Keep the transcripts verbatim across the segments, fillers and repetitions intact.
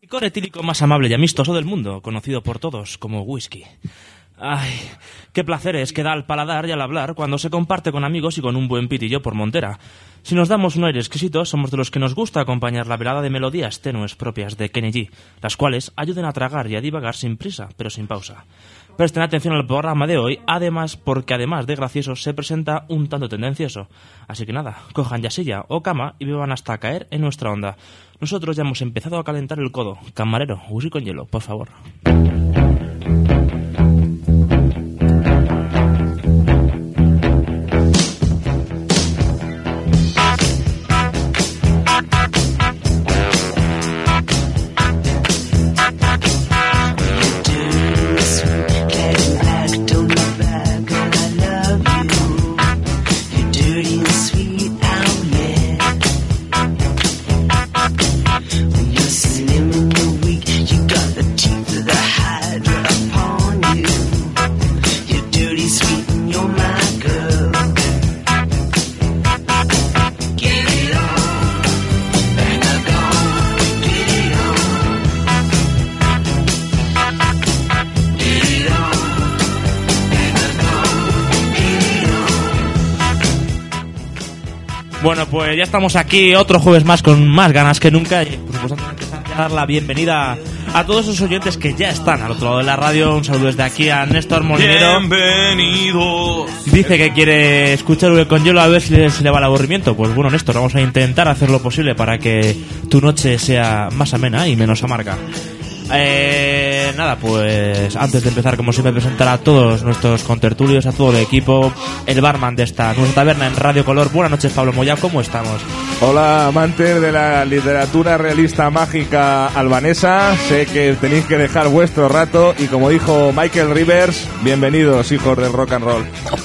Licor etílico más amable y amistoso del mundo, conocido por todos como whisky. Ay, qué placeres que da al paladar y al hablar cuando se comparte con amigos y con un buen pitillo por montera. Si nos damos un aire exquisito, somos de los que nos gusta acompañar la velada de melodías tenues propias de Kenny G, las cuales ayuden a tragar y a divagar sin prisa, pero sin pausa. Presten atención al programa de hoy, además, porque además de gracioso, se presenta un tanto tendencioso. Así que nada, cojan ya silla o cama y beban hasta caer en nuestra onda. Nosotros ya hemos empezado a calentar el codo. Camarero, whisky con hielo, por favor. Bueno, pues ya estamos aquí otro jueves más con más ganas que nunca y por supuesto antes de empezar a dar la bienvenida a todos esos oyentes que ya están al otro lado de la radio. Un saludo desde aquí a Néstor Molinero. Bienvenidos. Dice que quiere escuchar Whisky con hielo a ver si le, si le va el aburrimiento. Pues bueno, Néstor, vamos a intentar hacer lo posible para que tu noche sea más amena y menos amarga. Eh, nada, pues antes de empezar, como siempre, presentar a todos nuestros contertulios, a todo el equipo, el barman de esta nuestra taberna en Radio Color. Buenas noches, Pablo Moya, ¿cómo estamos? Hola, amantes de la literatura realista mágica albanesa. Sé que tenéis que dejar vuestro rato y, como dijo Michael Rivers, bienvenidos, hijos del rock and roll.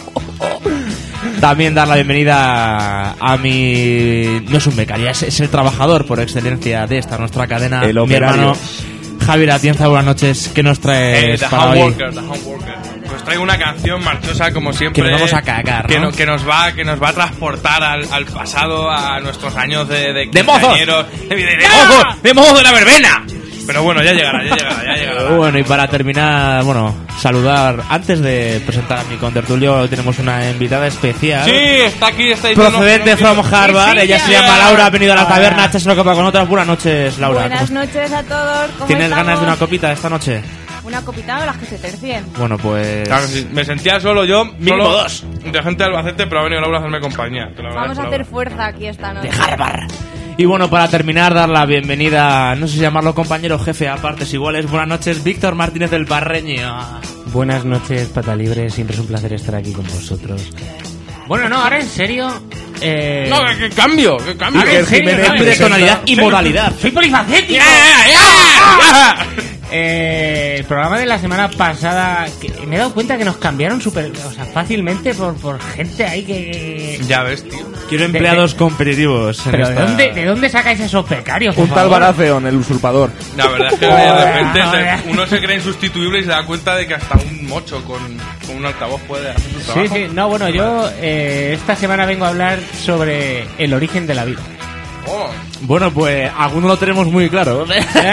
También dar la bienvenida a mi... no es un becario, es, es el trabajador por excelencia de esta nuestra cadena, el mi hermano Javier Atienza. Buenas noches, ¿qué nos traes eh, para hoy? Worker, the home worker. Pues traigo una canción marchosa como siempre. Que nos vamos a cagar, ¿no? Que, no, que, nos, va, que nos va a transportar al, al pasado, a nuestros años de... ¡De, ¡De mozos! ¡De, de, de mozos! ¡De mozos de la verbena! Pero bueno, ya llegará, ya llegará, ya llegará. Bueno, y para terminar, bueno, saludar, antes de presentar a mi contertulio, hoy tenemos una invitada especial. Sí, está aquí, está diciendo... Procedente from Harvard, ella se llama Laura, ha venido a la taberna, echas una copa con otras. Buenas noches, Laura. Buenas noches a todos, ¿cómo ¿Tienes estamos? ganas de una copita esta noche? Una copita o las que se tercien. Bueno, pues... Claro, sí, me sentía solo yo, Mínimo solo dos. de gente de Albacete, pero ha venido Laura a hacerme compañía. Te lo Vamos agradezco, a hacer Laura. fuerza aquí esta noche. De Harvard. Y bueno, para terminar, dar la bienvenida, no sé si llamarlo compañero jefe a partes iguales. Buenas noches, Víctor Martínez del Parreño. Buenas noches, Pata Libre, siempre es un placer estar aquí con vosotros. Bueno, no, ahora en serio... Eh... No, ¿qué, qué cambio? ¿Qué cambio? Ahora en serio, Jiménez no, De en serio. tonalidad y modalidad. ¡Soy polifacético! ¡Ya, ya, ya! Eh, el programa de la semana pasada, que me he dado cuenta que nos cambiaron super, o sea, fácilmente por, por gente ahí que... Ya ves, tío. Quiero empleados competitivos en Pero esta... ¿de dónde, ¿de dónde sacáis esos becarios, por Un tal favor? Baratheon, el usurpador. La verdad es que de repente Joder. se- uno se cree insustituible y se da cuenta de que hasta un mocho con, con un altavoz puede hacer su Sí, trabajo. sí, no, bueno, yo eh, esta semana vengo a hablar sobre el origen de la vida. Oh. Bueno, pues algunos lo tenemos muy claro.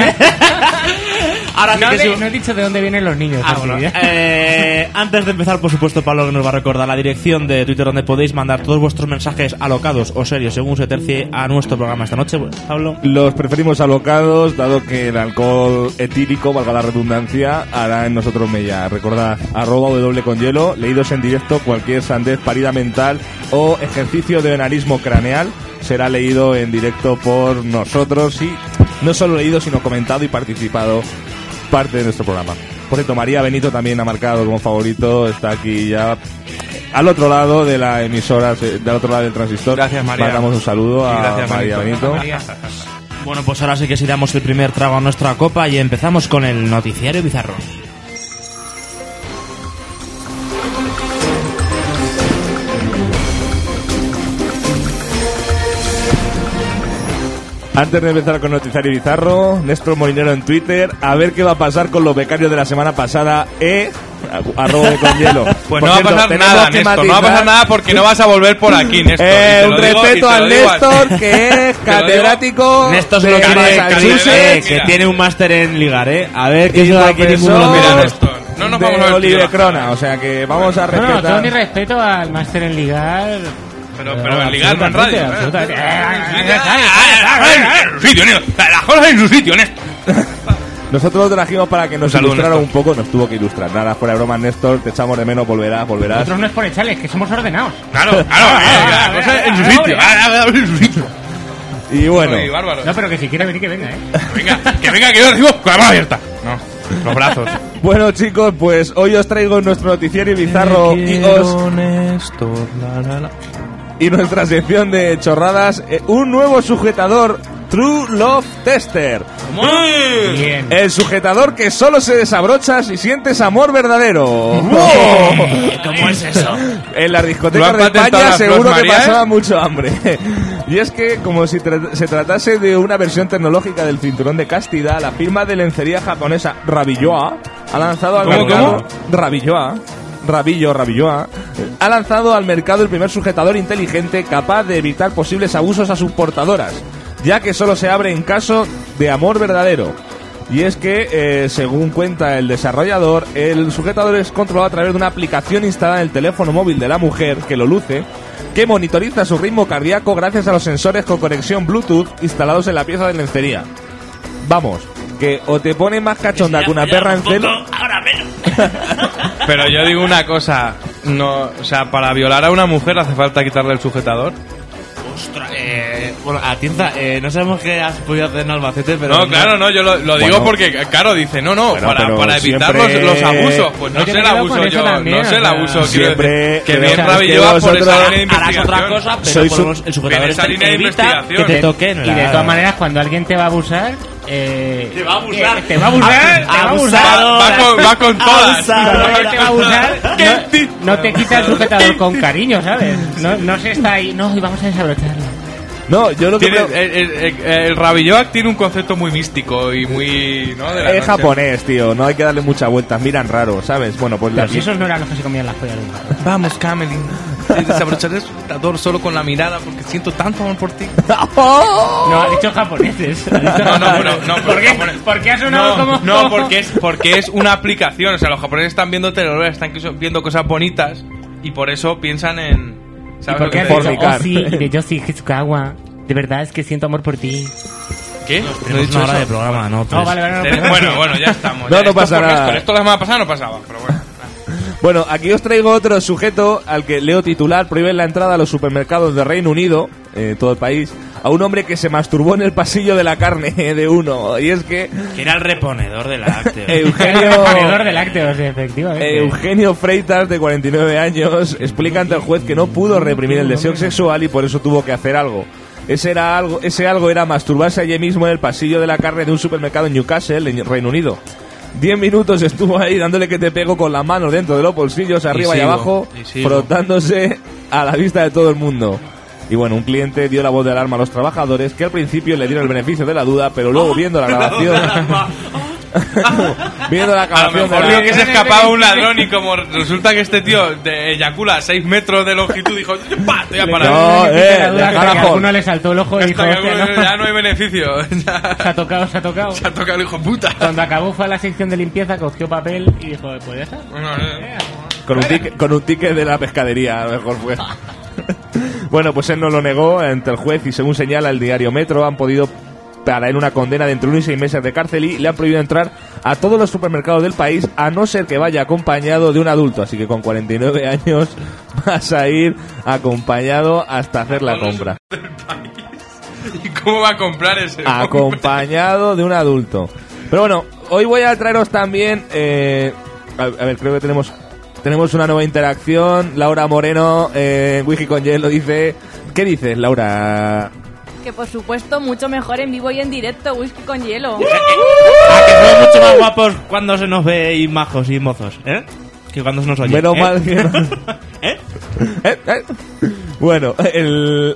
Ahora sí No, que de- sí. no he dicho de dónde vienen los niños. Ah, así bueno. que- Eh, antes de empezar, por supuesto, Pablo que nos va a recordar la dirección de Twitter donde podéis mandar todos vuestros mensajes alocados o serios, según se tercie, a nuestro programa esta noche. Pablo. Los preferimos alocados, dado que el alcohol etílico, valga la redundancia, hará en nosotros mella. Recordad, arroba W con hielo, leídos en directo, cualquier sandez, parida mental o ejercicio de onanismo craneal será leído en directo por nosotros y no solo leído, sino comentado y participado parte de nuestro programa. Por cierto, María Benito también ha marcado como favorito, está aquí ya al otro lado de la emisora, del otro lado del transistor. Gracias, María. Mandamos un saludo Sí, a gracias, María Benito. Benito. Bueno, pues ahora sí que sí damos el primer trago a nuestra copa y empezamos con el noticiario bizarro. Antes de empezar con Noticiario Bizarro, Néstor Molinero en Twitter, a ver qué va a pasar con los becarios de la semana pasada. Eh, arroba de con hielo. Pues Por no va a cierto, pasar tenemos nada, que Néstor. No va a matizar- pasar nada porque no vas a volver por aquí, Néstor. Eh, Y te un lo digo- y respeto te al lo digo así. Néstor, que es catedrático Néstor de solo tiene Massachusetts, Massachusetts. que tiene un máster en ligar, ¿eh? A ver, que y eso aquí ninguno lo profesor Mira, mira. Néstor. No nos de vamos a ver Olive tío. Crona, o sea que vamos a No, no, todo respetar. mi respeto al máster en ligar. Pero, pero en ligar, no en radio. Absolutamente, ¿eh? absolutamente. En su sitio, Néstor. Las cosas en su sitio, Néstor. Nosotros lo trajimos para que nos Un saludo, ilustrara Néstor. un poco, nos tuvo que ilustrar. Nada, fuera de broma, Néstor, te echamos de menos, volverás, volverás. Nosotros no es por echarles, que somos ordenados. Claro, claro. eh, Las cosas en su sitio. ah, En su sitio. Y bueno, Ay, bárbaro. No, pero que si quiere venir, que venga, ¿eh? Venga, que venga, que yo recibo con la mano abierta. No, los brazos. bueno chicos, pues hoy os traigo nuestro noticiario bizarro y os y nuestra sección de chorradas, eh, un nuevo sujetador True Love Tester. Bien. El sujetador que solo se desabrocha si sientes amor verdadero. ¿Cómo es eso? En las ¿Lo discotecas han de patentado España las seguro Flos que María, pasaba eh? mucho hambre. Y es que, como si tra- se tratase de una versión tecnológica del cinturón de castidad, la firma de lencería japonesa Rabilloa ha lanzado al ¿Cómo, mercado... Rabilloa. Rabillo, Rabilloa, ha lanzado al mercado el primer sujetador inteligente capaz de evitar posibles abusos a sus portadoras, ya que solo se abre en caso de amor verdadero. Y es que, eh, según cuenta el desarrollador, el sujetador es controlado a través de una aplicación instalada en el teléfono móvil de la mujer, que lo luce, que monitoriza su ritmo cardíaco gracias a los sensores con conexión Bluetooth instalados en la pieza de lencería. Vamos, que o te pone más cachonda que una perra en celo... Ahora menos. Pero yo digo una cosa. No, o sea, para violar a una mujer hace falta quitarle el sujetador. Ostras, eh, bueno, Atienza, eh, no sabemos qué has podido hacer en Albacete, pero... No, claro, no, yo lo, lo digo Bueno. porque, claro, dice, no, no, Bueno, para, pero para evitar siempre- los, los abusos. Pues no No, sé yo el me quedo abuso con eso yo, también, no sé el o sea, abuso. quiero siempre decir, que creo bien que Rabilloa por vosotros esa línea de Harás otra investigación. cosa, pero Sois por lo un- menos el sujetador en esa este línea de evita investigación. que te toquen. Y de todas maneras, cuando alguien te va a abusar... Eh, Te va a abusar. eh, Te va a abusar. Te va a abusar. Abusador. Va con, va con todas. Abusador. Cuando alguien te va a abusar, no, no te quita el sujetador con cariño, ¿sabes? No, no se está ahí... No, y vamos a desabrocharlo. No, yo lo que... Tiene, creo- el, el, el, el Rabilloa tiene un concepto muy místico y muy... ¿no? De la Es noche. japonés, tío, no hay que darle muchas vueltas, miran raro, ¿sabes? Bueno, pues Pero la... si esos no eran los que se comían las pollas de un gato. Vamos, Camelin. Desabrocharé el sujetador solo con la mirada porque siento tanto amor por ti. No, ha dicho japoneses. Ha dicho No, no, japoneses. bueno, no, ¿Por pero qué? japonés. ¿Por qué ha sonado No, como.? no, porque es, porque es una aplicación. O sea, los japoneses están viendo telenovelas, están viendo cosas bonitas y por eso piensan en. ¿Y ¿Sabes por lo qué que has te dicho digo? fornicar. Osi y de Yoshi Hitsukawa? De verdad es que siento amor por ti. ¿Qué? ¿No he Tenemos dicho una hora eso? de programa, ¿no? No, Tres. vale, vale, no, Te- perdón. Bueno, bueno, ya estamos. No, ya. no Esto pasa por nada. Esto, esto la semana pasada no pasaba, pero bueno. Bueno, aquí os traigo otro sujeto al que leo titular: prohíben la entrada a los supermercados de Reino Unido, eh, todo el país, a un hombre que se masturbó en el pasillo de la carne de uno. Y es que Que era el reponedor de lácteos. Eugenio... El ponedor de lácteos, efectivamente. Eugenio Freitas, de cuarenta y nueve años, explica ante el juez que no pudo reprimir el deseo sexual y por eso tuvo que hacer algo. Ese, era algo. ese algo era masturbarse allí mismo en el pasillo de la carne de un supermercado en Newcastle, en Reino Unido. Diez minutos estuvo ahí dándole que te pego con la mano dentro de los bolsillos, arriba y, sigo, abajo, y sigo. frotándose a la vista de todo el mundo. Y bueno, un cliente dio la voz de alarma a los trabajadores, que al principio le dieron el beneficio de la duda, pero luego viendo la grabación... viendo la A lo grabación mejor de vio la... que se escapaba un ladrón y como resulta que este tío de eyacula a seis metros de longitud, dijo, ¡pa! Te voy a parar. No, Le eh, quité la duda de hasta que a carajo. alguno le saltó el ojo y dijo, Hasta que "Hostia, alguno- no". ya no hay beneficio. Ya Se ha tocado, se ha tocado. se ha tocado el hijo puta. Cuando acabó fue a la sección de limpieza, cogió papel y dijo, pues ya está. No, no, Con un, ticket, con un ticket de la pescadería, a lo mejor fue. Bueno, pues él no lo negó ante el juez y según señala el diario Metro, han podido para él una condena de entre uno y seis meses de cárcel y le han prohibido entrar a todos los supermercados del país a no ser que vaya acompañado de un adulto. Así que con cuarenta y nueve años vas a ir acompañado hasta hacer la compra. ¿Y cómo va a comprar ese? Acompañado de un adulto. Pero bueno, hoy voy a traeros también... Eh, a, a ver, creo que tenemos... Tenemos una nueva interacción. Laura Moreno, eh, Wiki con Hielo, dice... ¿Qué dices, Laura? Que por supuesto, mucho mejor en vivo y en directo, whisky con hielo. Ah, que somos mucho más guapos cuando se nos ve y majos y mozos, ¿eh? Que cuando se nos oye. Menos ¿eh? mal que no- ¿Eh? Eh, eh. Bueno, el...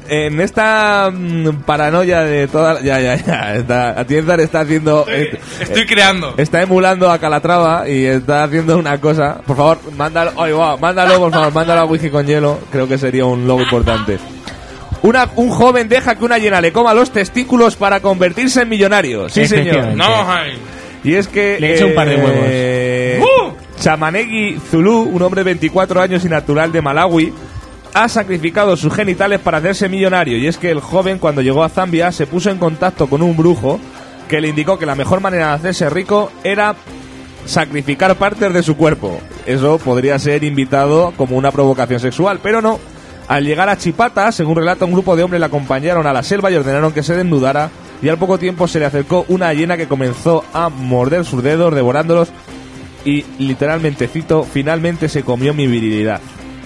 en esta mm, paranoia de toda... Ya, ya, ya. Está, Atienzar está haciendo... Estoy, estoy creando. Está emulando a Calatrava y está haciendo una cosa. Por favor, mándalo... Ay, wow, mándalo, por favor, mándalo a Whisky con Hielo. Creo que sería un logo importante. Una, un joven deja que una hiena le coma los testículos para convertirse en millonario. Sí, señor. No, Jaime. Y es que... Le echa un par de huevos. eh, ¡Uh! Chamanegi Zulu, un hombre de veinticuatro años y natural de Malawi, ha sacrificado sus genitales para hacerse millonario. Y es que el joven, cuando llegó a Zambia, se puso en contacto con un brujo que le indicó que la mejor manera de hacerse rico era sacrificar partes de su cuerpo. Eso podría ser invitado como una provocación sexual, pero no. Al llegar a Chipata, según relata, un grupo de hombres le acompañaron a la selva y ordenaron que se desnudara, y al poco tiempo se le acercó una hiena que comenzó a morder sus dedos, devorándolos, y literalmente, cito, finalmente se comió mi virilidad.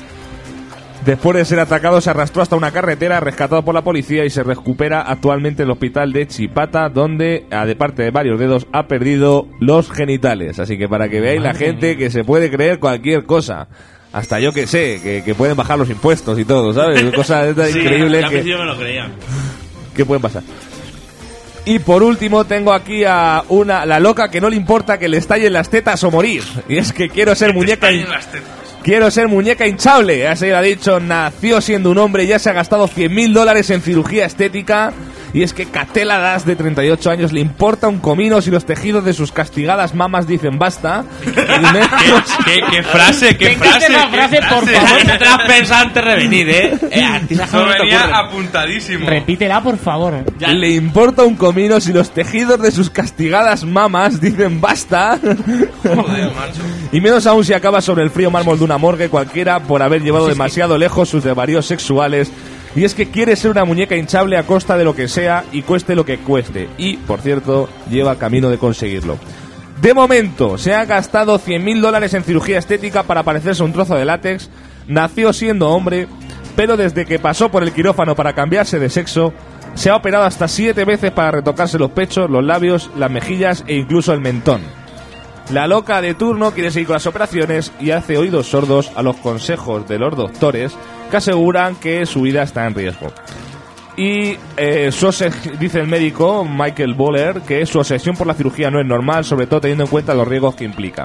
Después de ser atacado, se arrastró hasta una carretera, rescatado por la policía, y se recupera actualmente en el hospital de Chipata, donde, a de parte de varios dedos, ha perdido los genitales. Así que para que veáis la gente que se puede creer cualquier cosa. Hasta yo que sé, que, que pueden bajar los impuestos y todo, ¿sabes? Cosas Sí, increíbles al que, principio me lo creía. que pueden pasar. Y por último tengo aquí a una la loca que no le importa que le estallen las tetas o morir. Y es que quiero ser muñeca hin- quiero ser muñeca hinchable. Así lo ha dicho, nació siendo un hombre y ya se ha gastado cien mil dólares en cirugía estética. Y es que Catela Das, de treinta y ocho años, le importa un comino si los tejidos de sus castigadas mamas dicen basta. Y menos- ¿Qué, qué frase? ¿Qué Me encanta frase? la frase, ¿Qué por frase? favor. No te la has pensado antes de venir, ¿eh? eh a ti esas Eso cosas no te venía ocurren. apuntadísimo. Repítela, por favor. Ya. Le importa un comino si los tejidos de sus castigadas mamas dicen basta. Joder, macho. Y menos aún si acaba sobre el frío mármol de una morgue cualquiera por haber llevado demasiado lejos sus desvaríos sexuales. Y es que quiere ser una muñeca hinchable a costa de lo que sea y cueste lo que cueste. Y, por cierto, lleva camino de conseguirlo. De momento, se ha gastado cien mil dólares en cirugía estética para parecerse a un trozo de látex. Nació siendo hombre, pero desde que pasó por el quirófano para cambiarse de sexo, se ha operado hasta siete veces para retocarse los pechos, los labios, las mejillas e incluso el mentón. La loca de turno quiere seguir con las operaciones y hace oídos sordos a los consejos de los doctores que aseguran que su vida está en riesgo. Y eh, su obses- dice el médico Michael Boller que su obsesión por la cirugía no es normal, sobre todo teniendo en cuenta los riesgos que implica.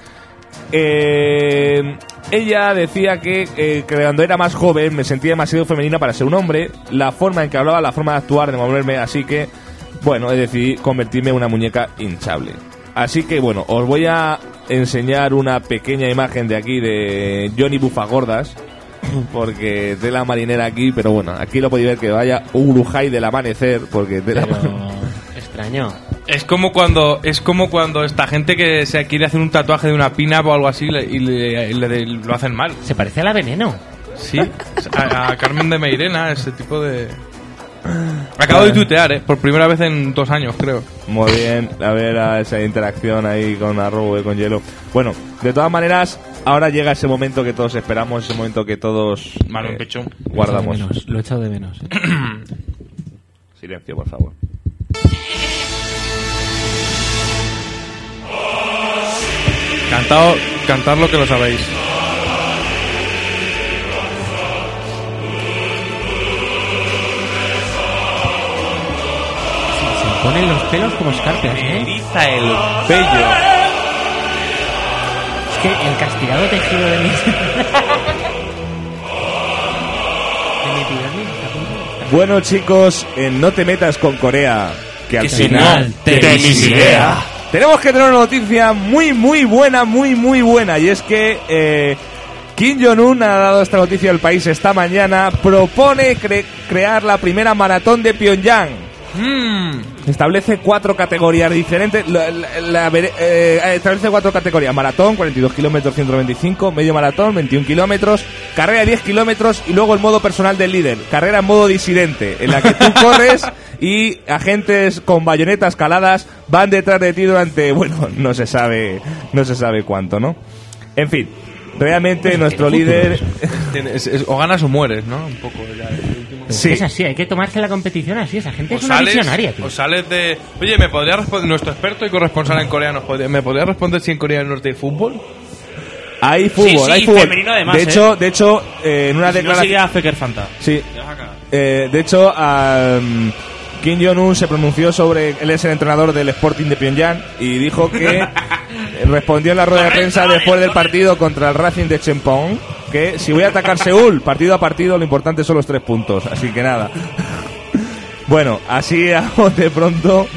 Eh, ella decía que, eh, que cuando era más joven me sentía demasiado femenina para ser un hombre, la forma en que hablaba, la forma de actuar, de moverme, así que, bueno, decidí convertirme en una muñeca hinchable. Así que, bueno, os voy a enseñar una pequeña imagen de aquí de Johnny Bufagordas, porque de la marinera aquí, pero bueno, aquí lo podéis ver que vaya Urujay del amanecer, porque de la Pero... extraño. Es como cuando es como cuando esta gente que se quiere hacer un tatuaje de una pina o algo así le- y le, y le- lo hacen mal. Se parece a la Veneno. Sí, a, a Carmen de Meirena, ese tipo de... Acabo de tuitear, ¿eh? Por primera vez en dos años, creo. Muy bien, a ver a esa interacción ahí con arrobo y con hielo. Bueno, de todas maneras, ahora llega ese momento que todos esperamos, ese momento que todos Mano en eh, pecho. guardamos. Lo he echado de menos. ¿eh? Silencio, por favor. Cantado, cantar lo que lo sabéis. Se ponen los pelos como escarpias, ¿eh? Eriza el bello. Es que el castigado tejido de mis... de mi epidermis está a punto de estar- Bueno, chicos, en No te metas con Corea, que al Que si final no tenéis idea. tenemos que tener una noticia muy, muy buena, muy, muy buena. Y es que eh, Kim Jong-un ha dado esta noticia al país esta mañana. Propone cre- crear la primera maratón de Pyongyang. Mm. Establece cuatro categorías diferentes. La, la- la vere- eh, establece cuatro categorías: maratón, cuarenta y dos kilómetros, ciento veinticinco; medio maratón, veintiún kilómetros; carrera de diez kilómetros; y luego el modo personal del líder, carrera en modo disidente, en la que tú corres y agentes con bayonetas caladas van detrás de ti durante, bueno, no se sabe, no se sabe cuánto, ¿no? En fin, realmente nuestro líder... Tienes- es- o ganas o mueres, ¿no? Un poco ya. el último. Sí. Es así, hay que tomarse la competición así. Esa gente O es una sales, visionaria, tío. o sales de... Oye, ¿me podría responder... Nuestro experto y corresponsal en Corea nos podría... ¿Me podría responder si en Corea del Norte hay fútbol? Hay fútbol, Sí, sí, hay fútbol. femenino además, de ¿eh? hecho, de hecho, eh, en una Si no declaración... sigue a Feker Fanta. Sí, Te vas a cagar. Eh, de hecho, um, Kim Jong-un se pronunció sobre... Él es el entrenador del Sporting de Pyongyang y dijo que respondió en la rueda de prensa después del partido contra el Racing de Chempong que si voy a atacar Seúl, partido a partido, lo importante son los tres puntos. Así que nada. Bueno, así a de pronto...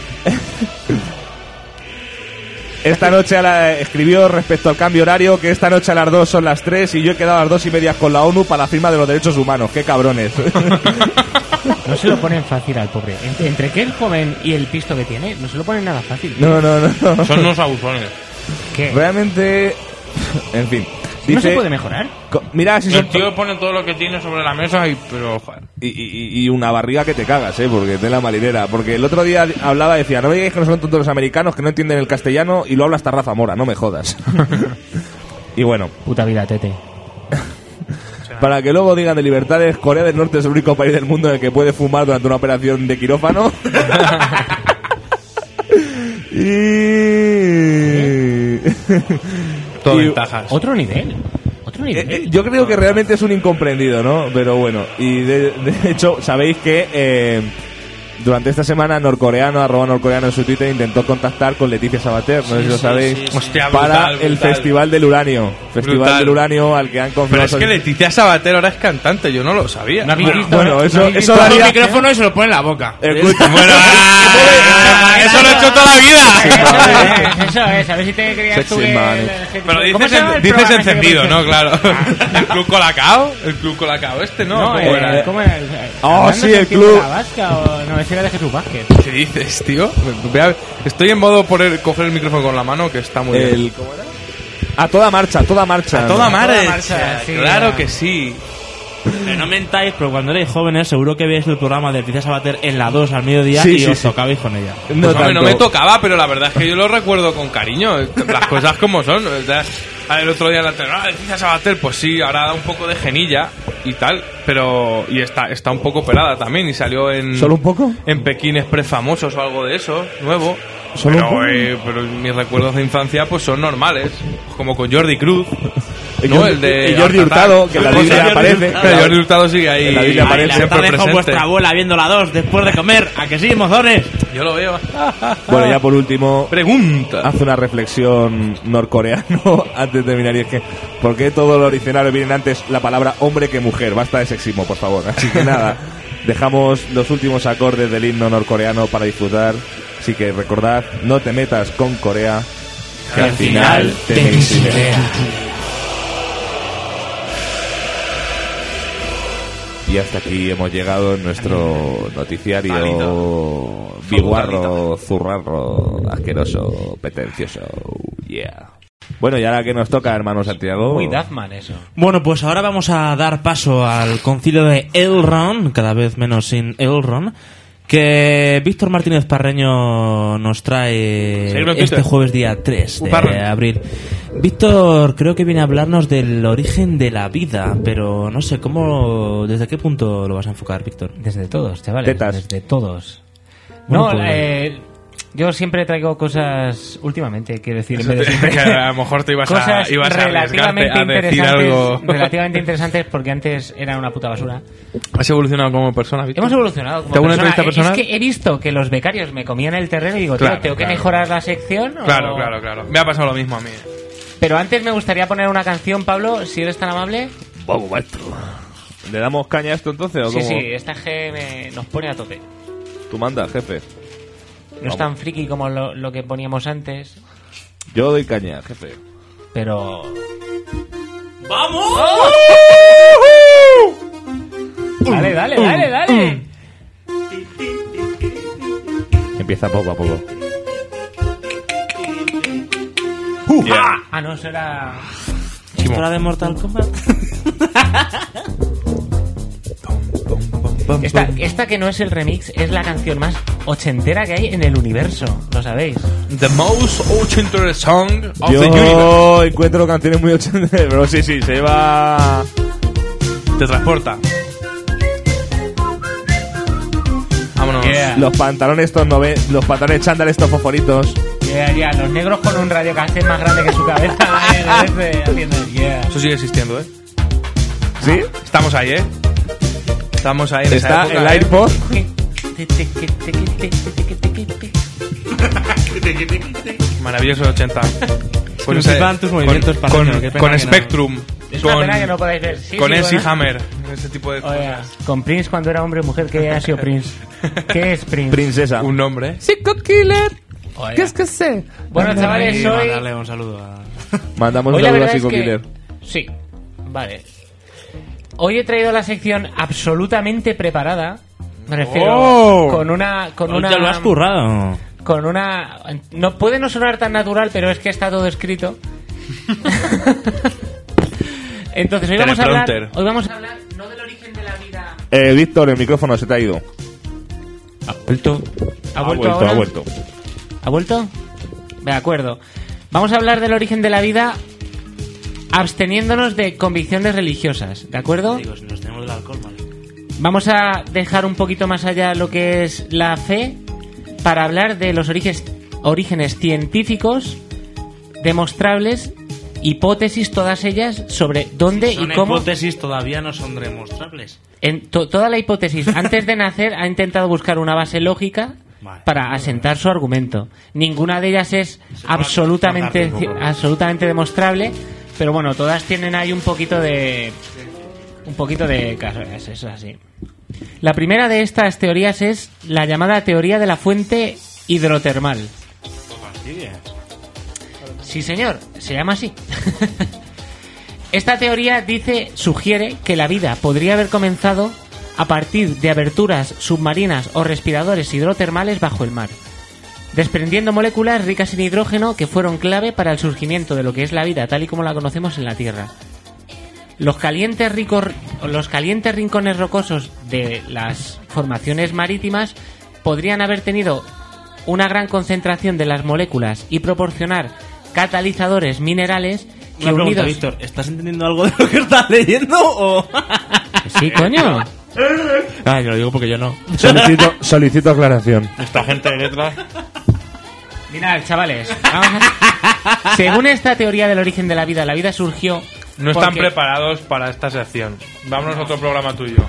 Esta noche a la, escribió respecto al cambio horario que esta noche a las dos son las tres y yo he quedado a las dos y media con la ONU para la firma de los derechos humanos. ¡Qué cabrones! No se lo ponen fácil al pobre. Entre, entre que el joven y el pisto que tiene, no se lo ponen nada fácil. No, no, no. Son unos abusones. ¿Qué? Realmente... En fin. ¿No Dice, se puede mejorar? co- mira si son... El tío pone todo lo que tiene sobre la mesa y... Pero, joder. Y, y, y una barriga que te cagas, ¿eh? Porque de la marinera. Porque el otro día hablaba, decía, no me digáis que no son tontos los americanos, que no entienden el castellano, y lo habla hasta Rafa Mora, no me jodas. Y bueno, Puta vida, tete. para que luego digan de libertades, Corea del Norte es el único país del mundo en el que puede fumar durante una operación de quirófano. Y... Todo Y- ventajas. Otro nivel. Otro Eh, nivel. eh, yo creo que realmente es un incomprendido, ¿no? Pero bueno, y de, de hecho, sabéis que eh, durante esta semana norcoreano, arroba norcoreano en su Twitter, intentó contactar con Leticia Sabater, no sé si lo sabéis, Hostia, para brutal, el brutal. Festival del Uranio. Festival Brutal. del Uranio al que han Pero confirmado... es que Leticia Sabater ahora es cantante, yo no lo sabía. ¿No habéis visto? Bueno, ¿No eso, habéis eso visto? Coge el daría... micrófono y se lo pone en la boca. Escucha, Bueno, ah, eso lo he hecho toda la vida. Eso es, eso es. A ver si te creías Sexy tú que... man. el- Pero ¿Cómo dices, se llama en- el dices programa ese que encendido, pones? ¿no? Claro. ¿El Club Colacao? ¿El Club Colacao este? No. No, ¿Cómo eh, era? ¿cómo era? El- Oh, ¿Hablando sí, de el Tiempo club. de la Vasca o no? Ese era de Jesús Vázquez. ¿Qué dices, tío? Voy a- Estoy en modo poner, coger el micrófono con la mano, que está muy bien. el, ¿cómo era? A toda marcha, a toda marcha. A toda marcha, marcha, sí, claro ya. que sí. Eh, no mentáis, pero cuando erais jóvenes seguro que veis el programa de Leticia Sabater en la dos al mediodía Sí, y sí, os sí. tocabais con ella. No, Pues, hombre, no tanto. me tocaba, pero la verdad es que yo lo recuerdo con cariño. Las cosas como son. O sea, el otro día en la tele, ah, Leticia Sabater, pues sí, ahora da un poco de genilla y tal, pero y está está un poco pelada también y salió en ¿Solo un poco? en Pekín Express Famosos o algo de eso, nuevo. ¿Solo un pero, poco? eh, pero mis recuerdos de infancia pues son normales, como con Jordi Cruz. El No, Jordi- el de el Jordi Art Attack. Hurtado, que en la Jordi Biblia Hurtado. aparece. Pero Jordi Hurtado sigue ahí, En la Biblia Ay, aparece. la siempre tarde con presente. vuestra abuela viendo la dos después de comer. ¿A que sí, mozones? Yo lo veo. Bueno, ya por último, Pregunta. hace una reflexión norcoreano antes de terminar y es que ¿por qué todos los diccionarios vienen antes la palabra hombre que mujer? Basta de sexismo, por favor. Así que nada, dejamos los últimos acordes del himno norcoreano para disfrutar. Así que recordad, no te metas con Corea, que al final te misilea. Y hasta aquí hemos llegado en nuestro noticiario Pálido. biguarro, zurrarro, asqueroso, pretencioso. Yeah. Bueno, y ahora que nos toca, hermano Santiago. Muy Duffman eso. Bueno, pues ahora vamos a dar paso al concilio de Elrond, cada vez menos sin Elrond, que Víctor Martínez Parreño nos trae Seguidlo en este Twitter. jueves día tres de Parren. abril. Víctor creo que viene a hablarnos del origen de la vida, pero no sé, ¿cómo, desde qué punto lo vas a enfocar, Víctor? Desde todos, chavales. Tetas. Desde todos. Bueno, no, pues- eh, yo siempre traigo cosas últimamente, quiero decir, en vez de Que siempre. a lo mejor te ibas a, Cosas ibas a arriesgarte relativamente a decir interesantes, algo. relativamente interesantes porque antes era una puta basura. ¿Has evolucionado como persona, Víctor? Hemos evolucionado como ¿Te hago una persona. entrevista personal? Es que he visto que los becarios me comían el terreno y digo, tío, Claro, tengo que claro. mejorar la sección. o- Claro, claro, claro. Me ha pasado lo mismo a mí. Pero antes me gustaría poner una canción, Pablo, si eres tan amable. Vamos, maestro. ¿Le damos caña a esto entonces o Sí, cómo? sí, esta G me- nos pone a tope. Tú mandas, jefe. No es tan friki como lo, lo que poníamos antes, Yo doy caña, jefe. pero... ¡Vamos! Dale, dale, dale, dale. Empieza poco a poco. Ah, no, eso era... ¿Historia de Mortal Kombat? Esta, esta que no es el remix, es la canción más ochentera que hay en el universo, lo sabéis. The most ochentera song of the universe. Yo encuentro canciones muy ochenteras, pero sí, sí, se lleva... Te transporta. Vámonos. Yeah. Los pantalones estos nove... los pantalones chándal estos fosforitos. Yeah, yeah, los negros con un radiocassette más grande que su cabeza. eh, este, haciendo, yeah. Eso sigue existiendo, ¿eh? ¿Sí? Estamos ahí, ¿eh? Estamos ahí en Está esa época, el ¿eh? AirPod. Maravilloso ochenta. Pues Principan ese- tus movimientos, con, Parreño, con, qué pena con que no. Spectrum. Es con, una pena que no podáis ver. Sí, con sí, M C bueno. Hammer. Ese tipo de Oye, cosas. con Prince cuando era hombre o mujer, ¿qué ha sido Prince? ¿Qué es Prince? Princesa. Un nombre. Psycho Killer. Oye. ¿Qué es que sé? Bueno, chavales, Y hoy... mandarle un saludo a... Mandamos Hoy un la saludo a verdad es Psycho que... Killer. Sí, vale. Hoy he traído la sección absolutamente preparada. Me refiero Oh. con una... Con Hoy una te lo has currado. con una... No puede no sonar tan natural, pero es que está todo escrito. Entonces, hoy vamos a hablar... Teleprompter. Hoy vamos a hablar no del origen de la vida... Eh, Víctor, el micrófono se te ha ido. Ha vuelto. ¿Ha ha vuelto vuelto, ahora? ha vuelto. ¿Ha vuelto? De acuerdo. Vamos a hablar del origen de la vida absteniéndonos de convicciones religiosas, ¿de acuerdo? Digo, si nos tenemos del alcohol, vale. Vamos a dejar un poquito más allá lo que es la fe para hablar de los orígenes, orígenes científicos demostrables, hipótesis todas ellas sobre dónde Son y cómo... hipótesis, todavía no son demostrables. En to- toda la hipótesis antes de nacer ha intentado buscar una base lógica Vale. para asentar su argumento. Ninguna de ellas es puede absolutamente forzar un poco. absolutamente demostrable, pero bueno, todas tienen ahí un poquito de un poquito de caso, es eso así. La primera de estas teorías es la llamada teoría de la fuente hidrotermal. Sí, señor, se llama así. Esta teoría dice, sugiere que la vida podría haber comenzado a partir de aberturas submarinas o respiradores hidrotermales bajo el mar, desprendiendo moléculas ricas en hidrógeno que fueron clave para el surgimiento de lo que es la vida tal y como la conocemos en la Tierra. Los calientes, ricos, los calientes rincones rocosos de las formaciones marítimas podrían haber tenido una gran concentración de las moléculas y proporcionar catalizadores minerales que Una pregunta, unidos... Víctor, ¿estás entendiendo algo de lo que estás leyendo o...? Sí, coño. Ah, yo lo digo porque yo no. Solicito, solicito aclaración. Esta gente de letras... Mirad, chavales. Vamos a... Según esta teoría del origen de la vida, la vida surgió... No están porque- preparados para esta sección. Vámonos a otro programa tuyo.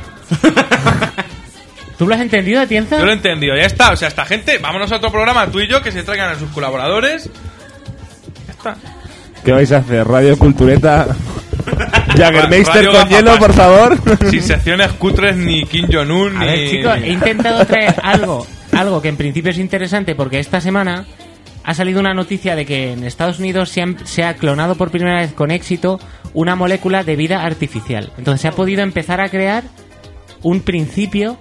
¿Tú lo has entendido, Atienza? Yo lo he entendido, ya está. O sea, esta gente, vámonos a otro programa tú y yo, que se traigan a sus colaboradores. Ya está. ¿Qué vais a hacer? Radio Cultureta. Jaggermeister Radio con Gafapasta. hielo, por favor. Sin secciones cutres, ni Kim Jong-un, A ni... ver, chicos, he intentado traer algo, algo que en principio es interesante porque esta semana ha salido una noticia de que en Estados Unidos se, han- se ha clonado por primera vez con éxito una molécula de vida artificial. Entonces se ha podido empezar a crear un principio,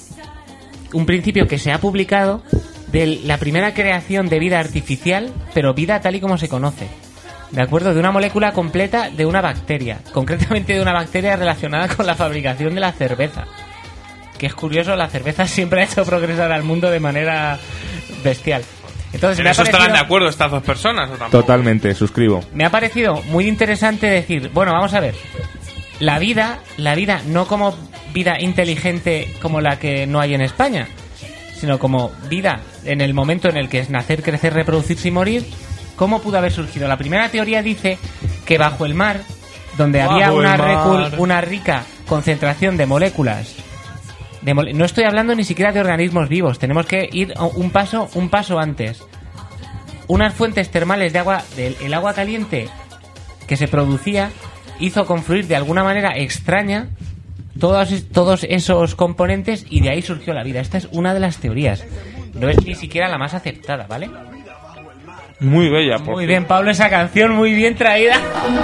un principio que se ha publicado de la primera creación de vida artificial, pero vida tal y como se conoce. ¿De acuerdo? De una molécula completa de una bacteria. Concretamente de una bacteria relacionada con la fabricación de la cerveza. Que es curioso, la cerveza siempre ha hecho progresar al mundo de manera bestial. Entonces, ¿En me ha, eso estarán de parecido, acuerdo estas dos personas o tampoco? Totalmente, suscribo. me ha parecido muy interesante decir, bueno, vamos a ver. La vida, la vida no como vida inteligente como la que no hay en España, sino como vida en el momento en el que es nacer, crecer, reproducirse y morir. ¿Cómo pudo haber surgido? La primera teoría dice que bajo el mar, donde Bajo había el una, mar. recu- una rica concentración de moléculas, de mole- no estoy hablando ni siquiera de organismos vivos, tenemos que ir a un paso, un paso antes. Unas fuentes termales de agua, del el agua caliente que se producía, hizo confluir de alguna manera extraña todos, es- todos esos componentes y de ahí surgió la vida. Esta es una de las teorías. No es ni siquiera la más aceptada, ¿vale? Muy bella, por Muy bien, Pablo, esa canción muy bien traída.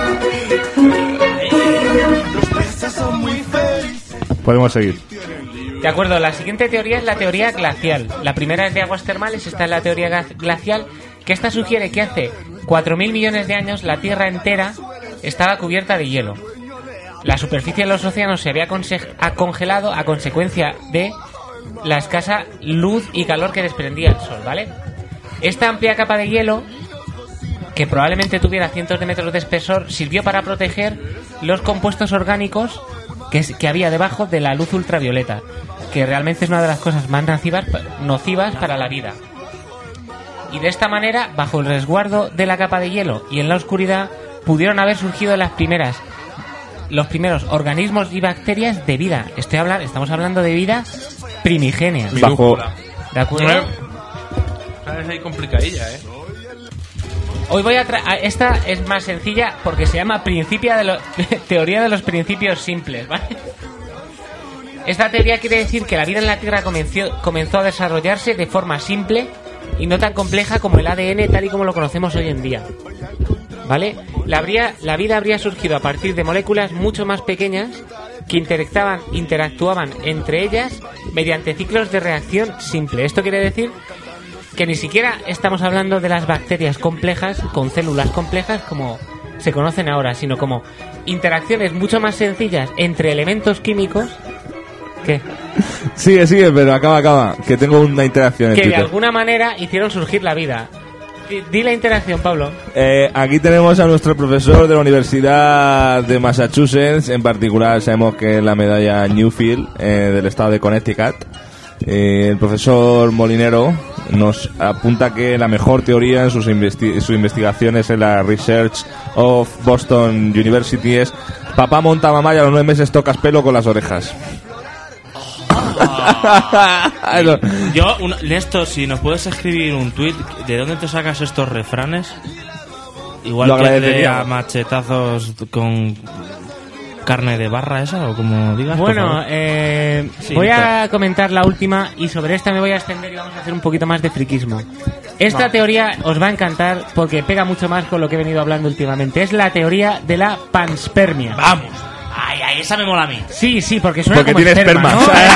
Podemos seguir. De acuerdo, la siguiente teoría es la teoría glacial. La primera es de aguas termales, esta es la teoría ga- glacial, que esta sugiere que hace cuatro mil millones de años la Tierra entera estaba cubierta de hielo. La superficie de los océanos se había conse- ha congelado a consecuencia de la escasa luz y calor que desprendía el Sol, ¿vale? Esta amplia capa de hielo, que probablemente tuviera cientos de metros de espesor, sirvió para proteger los compuestos orgánicos que, es- que había debajo de la luz ultravioleta, que realmente es una de las cosas más nocivas, nocivas para la vida. Y de esta manera, bajo el resguardo de la capa de hielo y en la oscuridad, pudieron haber surgido las primeras los primeros organismos y bacterias de vida. Estoy hablando, estamos hablando de vida primigenia. Bajo... ¿De acuerdo? Es ahí complicadilla, ¿eh? Hoy voy a traer... Esta es más sencilla porque se llama principio de lo... teoría de los principios simples, ¿vale? Esta teoría quiere decir que la vida en la Tierra comenzó, comenzó a desarrollarse de forma simple y no tan compleja como el A D N tal y como lo conocemos hoy en día, ¿vale? La, habría, la vida habría surgido a partir de moléculas mucho más pequeñas que interactuaban, interactuaban entre ellas mediante ciclos de reacción simple. Esto quiere decir que ni siquiera estamos hablando de las bacterias complejas con células complejas como se conocen ahora, sino como interacciones mucho más sencillas entre elementos químicos. ¿Qué? Sigue, sigue, pero acaba, acaba. Que tengo una interacción en Que de Twitter. alguna manera hicieron surgir la vida. Di, di la interacción, Pablo. Eh, aquí tenemos a nuestro profesor de la Universidad de Massachusetts. En particular sabemos que es la medalla Newfield eh, del estado de Connecticut. Eh, el profesor Molinero nos apunta que la mejor teoría en sus investi- sus investigaciones en la Research of Boston University es: papá monta mamá y a los nueve meses tocas pelo con las orejas. Yo, un, Néstor, si nos puedes escribir un tuit, ¿de dónde te sacas estos refranes? Igual Lo que de agradecería. a machetazos con carne de barra esa, o como digas. por Bueno, favor. eh, Sí, voy a claro. comentar la última y sobre esta me voy a extender y vamos a hacer un poquito más de friquismo. Esta teoría os va a encantar porque pega mucho más con lo que he venido hablando últimamente. Es la teoría de la panspermia. ¡Vamos! Ay, ay, esa me mola a mí. Sí, sí, porque suena Porque como tiene esperma.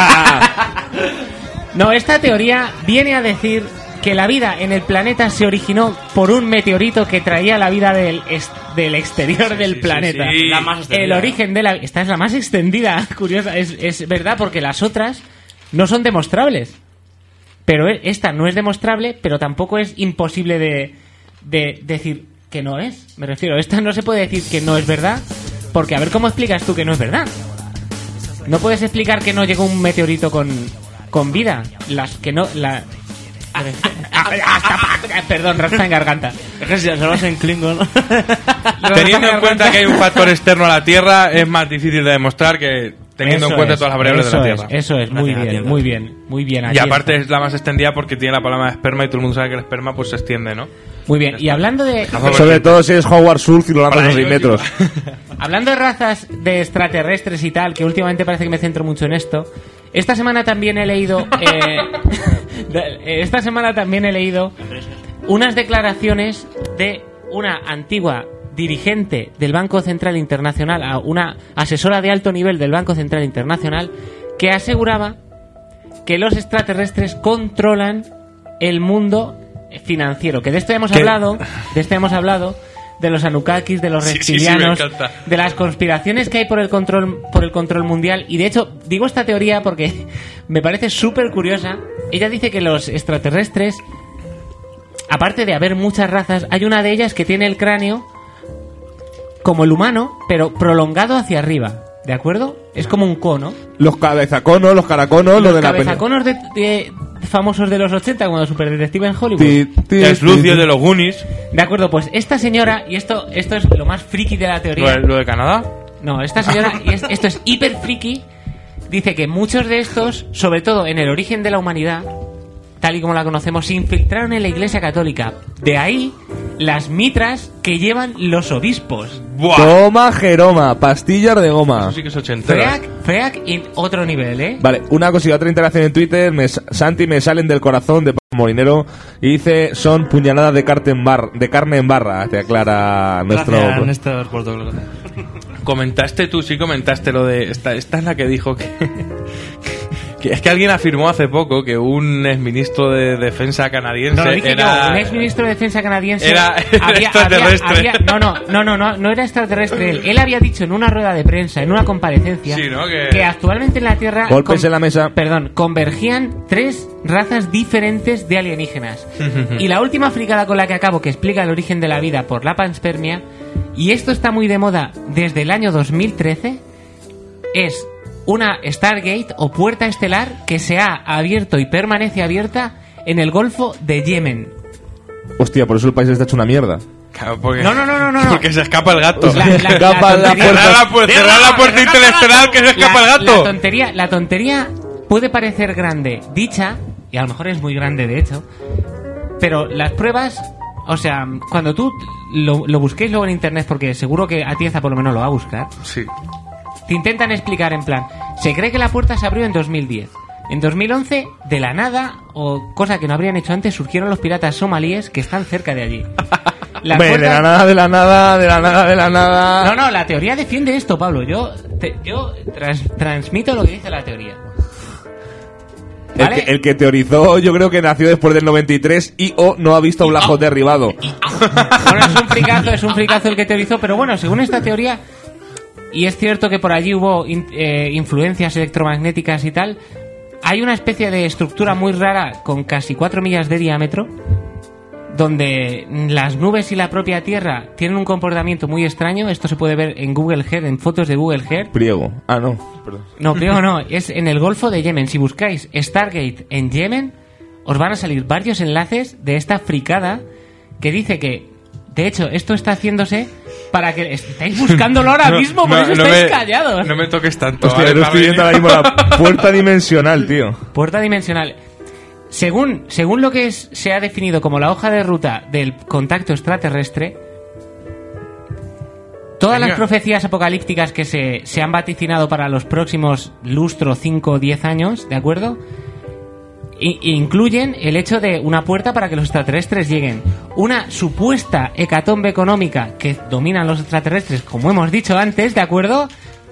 ¿no? No, esta teoría viene a decir que la vida en el planeta se originó por un meteorito que traía la vida del, est- del exterior del sí, planeta. sí, sí. La más extendida. El origen de la... Esta es la más extendida, curiosa. Es, es verdad, porque las otras no son demostrables. Pero e- esta no es demostrable, pero tampoco es imposible de, de decir que no es. Me refiero, esta no se puede decir que no es verdad, porque a ver cómo explicas tú que no es verdad. No puedes explicar que no llegó un meteorito con, con vida. Las que no... La... Perdón, raspa en garganta. Es que si se lo vas en Klingon. Teniendo en cuenta que hay un factor externo a la Tierra, es más difícil de demostrar que teniendo Eso en cuenta es, todas las variables de la eso Tierra. es, eso es, muy Gracias, bien, Atienda. muy bien, muy bien. Y Atienda. aparte es la más extendida porque tiene la palabra de esperma y todo el mundo sabe que el esperma pues se extiende, ¿no? Muy bien, y hablando de... Sobre todo si es Howard Schultz y lo lanzas Para a seis ellos, metros. Hablando de razas de extraterrestres y tal, que últimamente parece que me centro mucho en esto, esta semana también he leído... eh, de- esta semana también he leído unas declaraciones de una antigua dirigente del Banco Central Internacional, a una asesora de alto nivel del Banco Central Internacional, que aseguraba que los extraterrestres controlan el mundo financiero. Que de esto hemos ¿Qué? hablado, de esto hemos hablado, de los Anunnakis, de los Sí, sí, sí, me reptilianos, encanta. de las conspiraciones que hay por el control por el control mundial. Y de hecho, digo esta teoría porque me parece súper curiosa. Ella dice que los extraterrestres, aparte de haber muchas razas, hay una de ellas que tiene el cráneo como el humano, pero prolongado hacia arriba. ¿De acuerdo? Es como un cono. Los cabezaconos, los caraconos, lo Los de la peli- cabezaconos de, de- famosos de los ochenta, cuando Superdetective en Hollywood. Ti, ti, Es ti, Lucio ti. de los Goonies. De acuerdo, pues esta señora, y esto esto es lo más friki de la Lo teoría. de, lo de Canadá. No, esta señora, y es- esto es hiper friki, dice que muchos de estos, sobre todo en el origen de la humanidad, tal y como la conocemos, se infiltraron en la Iglesia Católica. De ahí las mitras que llevan los obispos. ¡Buah! Toma, Jeroma, pastillas de goma. Eso sí que es ochentero. Freak, freak en otro nivel, ¿eh? Vale, una cosilla, otra interacción en Twitter. Me, Santi, me salen del corazón de Molinero y dice: son puñaladas de, carne en bar, de carne en barra. Te aclara nuestro. Gracias, Néstor, por todo lo que- Comentaste tú, sí comentaste lo de... Esta, esta es la que dijo que... que es que alguien afirmó hace poco que un exministro de defensa canadiense No lo dije era... yo, un ex ministro de defensa canadiense Era- era extraterrestre. había- no, no, no, no, no, no era extraterrestre él. Él había dicho en una rueda de prensa, en una comparecencia, Sí, ¿no? Que- actualmente en la Tierra Golpes en la mesa. perdón, convergían tres razas diferentes de alienígenas. Y la última fricada con la que acabo, que explica el origen de la vida por la panspermia, y esto está muy de moda desde el año dos mil trece, es una Stargate o puerta estelar que se ha abierto y permanece abierta en el Golfo de Yemen. Hostia, por eso el país está hecho una mierda. Claro, porque, No, no, no, no, no. Porque se escapa el gato. La- la- Escapa la la tontería- Cerrar la, puerta, cerrar la puerta intelectual que se escapa la, el gato. La tontería, la tontería puede parecer grande dicha, y a lo mejor es muy grande de hecho, pero las pruebas, o sea, cuando tú lo, lo busquéis luego en internet, porque seguro que Atienza por lo menos lo va a buscar, Sí. te intentan explicar en plan, se cree que la puerta se abrió en dos mil diez. En dos mil once, de la nada, o cosa que no habrían hecho antes, surgieron los piratas somalíes que están cerca de allí. La Hombre, de puerta- la nada, de la nada, de la nada, de la nada. No, no, la teoría defiende esto, Pablo. Yo, te- yo trans- transmito lo que dice la teoría. El, ¿Vale? que, el que teorizó, yo creo que nació después del noventa y tres y o no ha visto Black Hawk derribado. Bueno, es un fricazo, es un fricazo el que teorizó, pero bueno, según esta teoría, y es cierto que por allí hubo in- eh, influencias electromagnéticas y tal, hay una especie de estructura muy rara con casi cuatro millas de diámetro, donde las nubes y la propia Tierra tienen un comportamiento muy extraño. Esto se puede ver en Google Earth, en fotos de Google Earth. Priego. Ah, no. Perdón. No, creo no, es en el Golfo de Yemen. Si buscáis Stargate en Yemen, os van a salir varios enlaces de esta fricada que dice que, de hecho, esto está haciéndose para que estáis buscándolo ahora No, mismo, por no, eso no estáis me- callados. No me toques tanto. Hostia, ¿vale, yo estoy viendo ahora Pablo? mismo la puerta dimensional, tío. Puerta dimensional. Según, según lo que es- se ha definido como la hoja de ruta del contacto extraterrestre, todas Venga. las profecías apocalípticas que se, se han vaticinado para los próximos lustro, cinco o diez años, ¿de acuerdo? I- incluyen el hecho de una puerta para que los extraterrestres lleguen, una supuesta hecatombe económica que dominan los extraterrestres, como hemos dicho antes, ¿de acuerdo?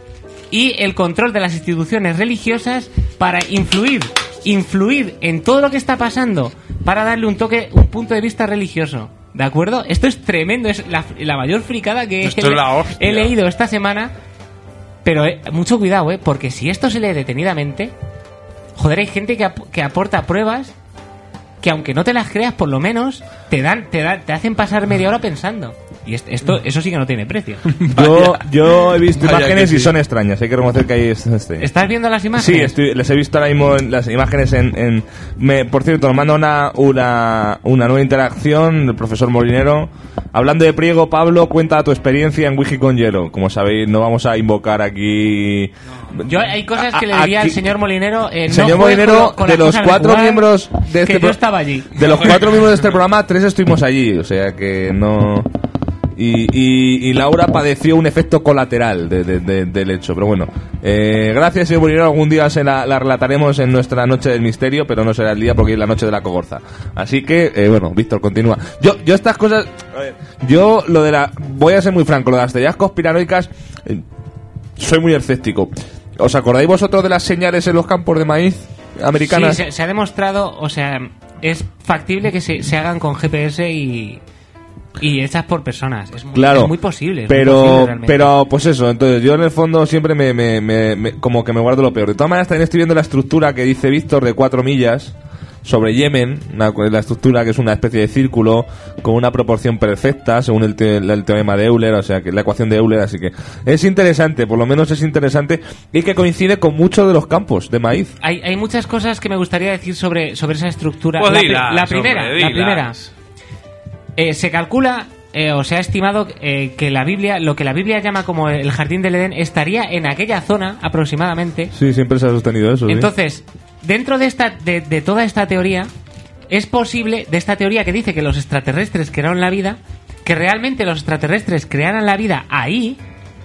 Y el control de las instituciones religiosas para influir, influir en todo lo que está pasando, para darle un toque, un punto de vista religioso, ¿de acuerdo? Esto es tremendo, es la, la mayor fricada que Esto he, es la hostia. he leído esta semana, pero eh, mucho cuidado, ¿eh? Porque si esto se lee detenidamente, joder, hay gente que, ap- que aporta pruebas que aunque no te las creas, por lo menos te dan, te dan, te hacen pasar media hora pensando. Y est- esto, eso sí que no tiene precio. Yo, yo he visto Vaya imágenes que y sí. son extrañas. Hay que reconocer que hay este. ¿Estás viendo las Sí, imágenes? estoy, les he visto ahora mismo en las imágenes en... en- me, por cierto, nos manda una, una, una nueva interacción el profesor Molinero. Hablando de Priego, Pablo, cuenta tu experiencia en Wiki con Hielo. Como sabéis, no vamos a invocar aquí... Yo hay cosas que le A- diría al aquí- señor Molinero. Eh, no Señor juegue Molinero, con- con de las los cosas cuatro jugar, miembros de que este yo pro- estaba allí. De los cuatro miembros de este programa, tres estuvimos allí, o sea que no... Y, y, y Laura padeció un efecto colateral de, de- de- del hecho, pero bueno. Eh, gracias, señor Molinero, algún día se la, la relataremos en nuestra noche del misterio, pero no será el día porque es la noche de la cogorza. Así que, eh, bueno, Víctor, continúa. Yo, yo estas cosas... a ver, yo lo de la... Voy a ser muy franco, lo de las teorías conspiranoicas... eh, soy muy escéptico. ¿Os acordáis vosotros de las señales en los campos de maíz americanas? Sí, se, se ha demostrado, o sea, es factible que se, se hagan con G P S y, y hechas por personas. Es muy, Claro, es muy posible. es muy pero, posible realmente. pero pues eso, entonces yo en el fondo siempre me, me- me- me- como que me guardo lo peor. De todas maneras también estoy viendo la estructura que dice Víctor de cuatro millas sobre Yemen, una- la estructura que es una especie de círculo con una proporción perfecta según el, te- el teorema de Euler, o sea que la ecuación de Euler, así que es interesante, por lo menos es interesante y que coincide con muchos de los campos de maíz. Hay, hay muchas cosas que me gustaría decir sobre, sobre esa estructura. Pues la, pri- dilas, la primera, hombre, la dilas. primera. Eh, se calcula eh, o se ha estimado eh, que la Biblia, lo que la Biblia llama como el jardín del Edén, estaría en aquella zona aproximadamente. Sí, siempre se ha sostenido eso. ¿sí? Entonces, dentro de esta de, de toda esta teoría, es posible, de esta teoría que dice que los extraterrestres crearon la vida, que realmente los extraterrestres crearan la vida ahí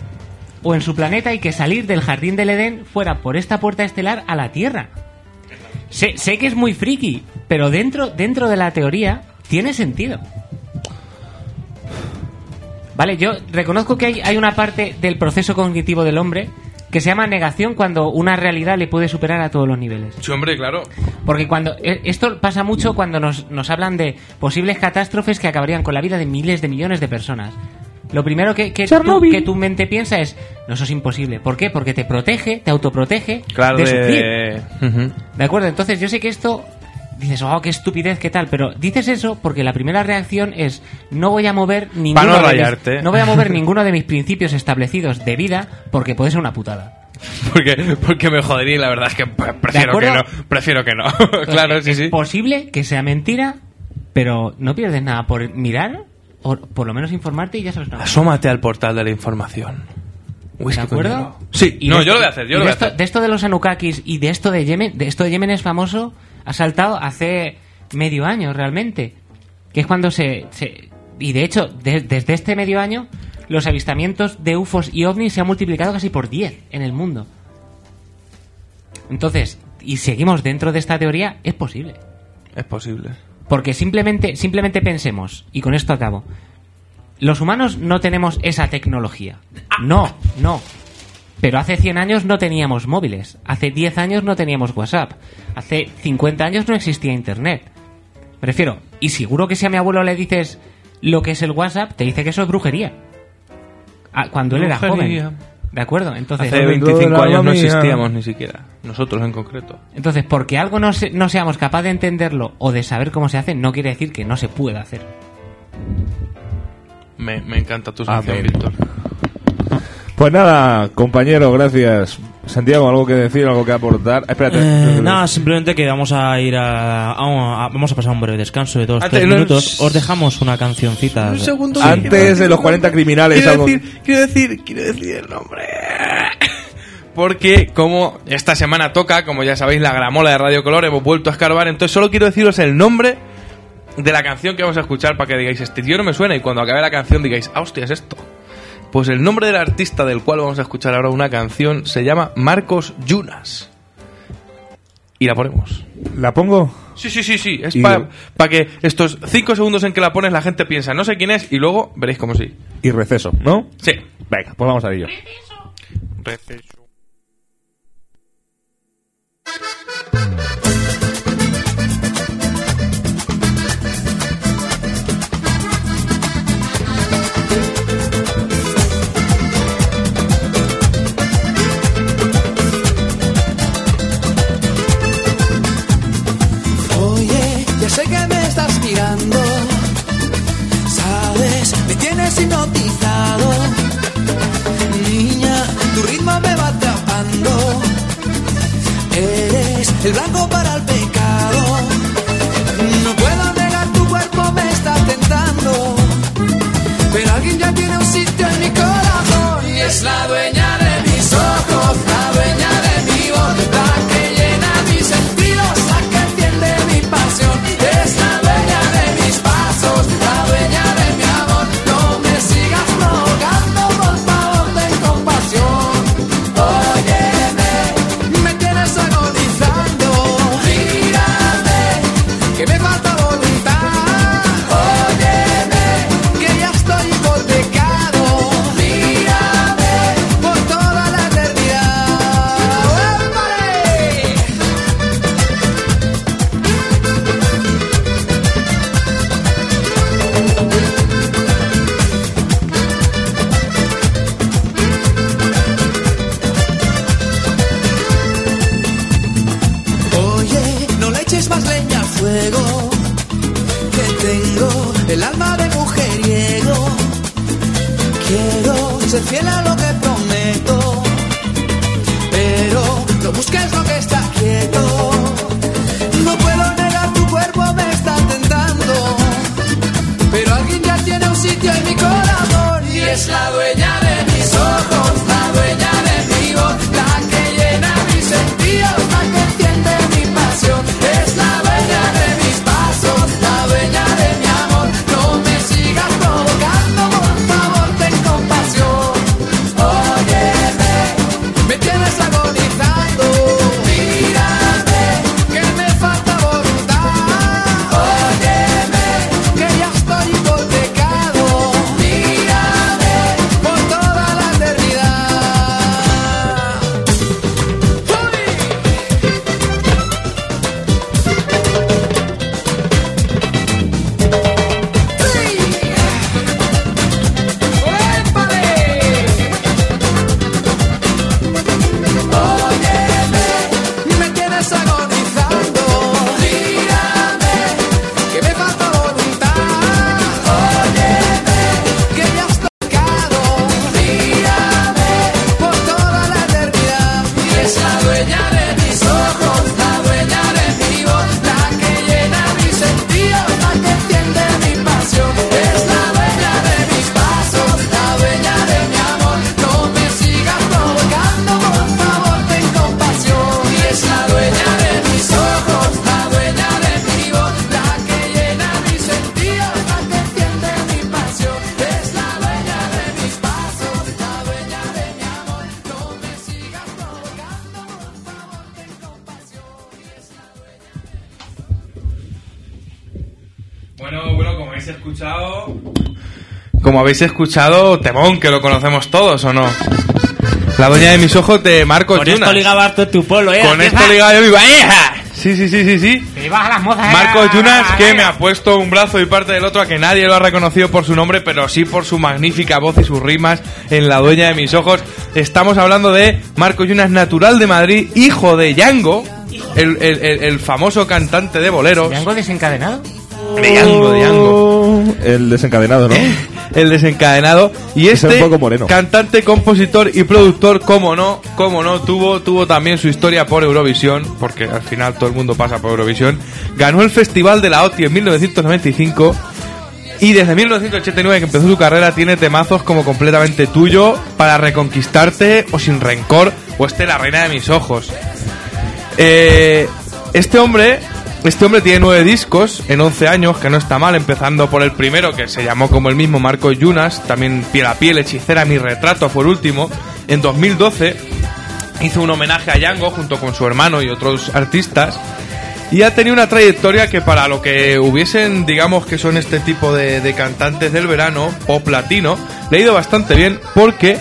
o en su planeta y que salir del jardín del Edén fuera por esta puerta estelar a la Tierra. Sé, sé que es muy friki, pero dentro, dentro de la teoría tiene sentido. Vale, yo reconozco que hay, hay una parte del proceso cognitivo del hombre que se llama negación cuando una realidad le puede superar a todos los niveles. Sí, hombre, claro. Porque cuando eh, esto pasa mucho cuando nos, nos hablan de posibles catástrofes que acabarían con la vida de miles de millones de personas. Lo primero que, que, tu, que tu mente piensa es, no, eso es imposible. ¿Por qué? Porque te protege, te autoprotege Claro, de de... sufrir. Ujú. ¿De acuerdo? Entonces yo sé que esto... Dices, oh, qué estupidez, qué tal. Pero dices eso porque la primera reacción es, no voy a mover ninguno, no de, rayarte. mis, no voy a mover ninguno de mis principios establecidos de vida porque puede ser una putada. Porque, porque me jodería y la verdad es que pre- prefiero que acuerdo? no. Prefiero que no. claro, Entonces, sí, es sí. posible que sea mentira, pero no pierdes nada por mirar o por lo menos informarte y ya sabes una cosa. Asómate al portal de la información. Whisky ¿De acuerdo? con hielo. Sí, Y no, de yo esto- lo voy a hacer, yo y lo de voy a esto, hacer. de esto de los Anunnakis y de esto de Yemen, de esto de Yemen es famoso, ha saltado hace medio año realmente, que es cuando se... se y de hecho, de- desde este medio año, los avistamientos de U F Os y ovnis se han multiplicado casi por diez en el mundo. Entonces, y seguimos dentro de esta teoría, es posible. Es posible. Porque simplemente, simplemente pensemos, y con esto acabo. Los humanos no tenemos esa tecnología. No, no. Pero hace cien años no teníamos móviles. Hace diez años no teníamos WhatsApp. Hace cincuenta años no existía Internet. Me refiero, y seguro que si a mi abuelo le dices lo que es el WhatsApp, te dice que eso es brujería. Ah, cuando él era Brujería. joven. ¿De acuerdo? Entonces, Hace veinticinco años no existíamos ni siquiera. Nosotros en concreto. entonces porque algo no, se- no seamos capaz de entenderlo o de saber cómo se hace, no quiere decir que no se pueda hacer. Me, me encanta tu sección, Amén. Víctor. Pues nada, compañero, gracias. Santiago, ¿algo que decir, algo que aportar? Espérate. Eh, nada, simplemente que vamos a ir a, a- a- Vamos a pasar un breve descanso de dos, Ah, tres te- no, minutos. s- Os dejamos una cancioncita. Un segundo. Antes de los cuarenta criminales. Quiero algo- decir, quiero decir, quiero decir el nombre. Porque como esta semana toca, como ya sabéis, la gramola de Radio Color, hemos vuelto a escarbar, entonces solo quiero deciros el nombre de la canción que vamos a escuchar para que digáis, este tío no me suena, y cuando acabe la canción digáis, ah, hostia, es esto. Pues el nombre del artista del cual vamos a escuchar ahora una canción se llama Marcos Yunas. Y la ponemos. ¿La pongo? Sí, sí, sí, sí. Es Y- para que estos cinco segundos en que la pones la gente piensa, no sé quién es, y luego veréis cómo sí. Y receso, ¿no? Sí. Venga, pues vamos a ello. Oye, ya sé que me estás mirando, sabes, me tienes hipnotizado. Niña, tu ritmo me va atrapando. Eres el blanco para el pecado. No puedo negar, tu cuerpo me está tentando. Pero alguien ya tiene un sitio en mi corazón y es la dueña de mis ojos, la dueña de mi voz, la que llena mis sentidos, la que entiende mi pasión. Es la dueña de mis pasos, la dueña de mi amor. No me sigas rogando, por favor, ten compasión. Óyeme, me tienes agonizando. Mírame, que me falta voluntad. Óyeme, que ya estoy hipotecado. Mírame, por toda la eternidad. ¡Épale! Oye, no le eches más leña al fuego, que tengo el alma de mujeriego. Quiero ser fiel a lo que prometo, pero no busques lo que está quieto. No puedo negar, tu cuerpo me está tentando, pero alguien ya tiene un sitio en mi corazón y es la dueña de mis ojos, la dueña de mi voz, la que llena mis sentidos, la que entiende mi pasión. Es la dueña de mis pasos, la dueña de mi amor. No me sigas provocando, por favor, ten compasión. Óyeme, me tienes agonizando. Mírame, que me falta voluntad. Óyeme, que ya estoy hipotecado. Mírame, por habéis escuchado... Como habéis escuchado, temón, que lo conocemos todos, ¿o no? La dueña de mis ojos de Marcos Con Yunas. esto ligabas tú tu polo, ¿eh? Con esto ligaba yo mi ¡Eja! Sí, sí, sí, sí, sí. Te ibas a las mozas. Marcos eh, Yunas, a la que gana. me ha puesto un brazo y parte del otro a que nadie lo ha reconocido por su nombre, pero sí por su magnífica voz y sus rimas en La dueña de mis ojos. Estamos hablando de Marcos Yunas, natural de Madrid, hijo de Yango, el, el, el, el famoso cantante de boleros. ¿Yango desencadenado? De Yango, de Yango. El desencadenado, ¿no? El desencadenado. Y Es este un poco moreno. cantante, compositor y productor, como no, como no, tuvo, tuvo también su historia por Eurovisión, porque al final todo el mundo pasa por Eurovisión. Ganó el Festival de la O T I en mil novecientos noventa y cinco y desde mil novecientos ochenta y nueve, que empezó su carrera, tiene temazos como Completamente tuyo, Para reconquistarte o Sin rencor o este La reina de mis ojos. Eh, este hombre... Este hombre tiene nueve discos en once años, que no está mal, empezando por el primero, que se llamó como el mismo, Marcos Yunas, también Piel a piel, Hechicera, Mi retrato fue el último. En dos mil doce hizo un homenaje a Yango junto con su hermano y otros artistas, y ha tenido una trayectoria que para lo que hubiesen, digamos que son este tipo de, de cantantes del verano, pop latino, le ha ido bastante bien, porque...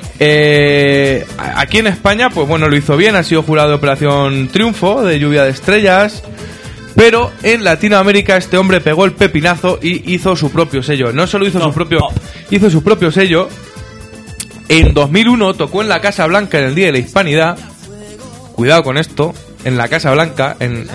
Eh, aquí en España, pues bueno, lo hizo bien, ha sido jurado de Operación Triunfo, de Lluvia de Estrellas. Pero en Latinoamérica este hombre pegó el pepinazo y hizo su propio sello. No solo hizo No, su propio pop. hizo su propio sello. En dos mil uno tocó en la Casa Blanca en el Día de la Hispanidad. Cuidado con esto, en la Casa Blanca, en, en,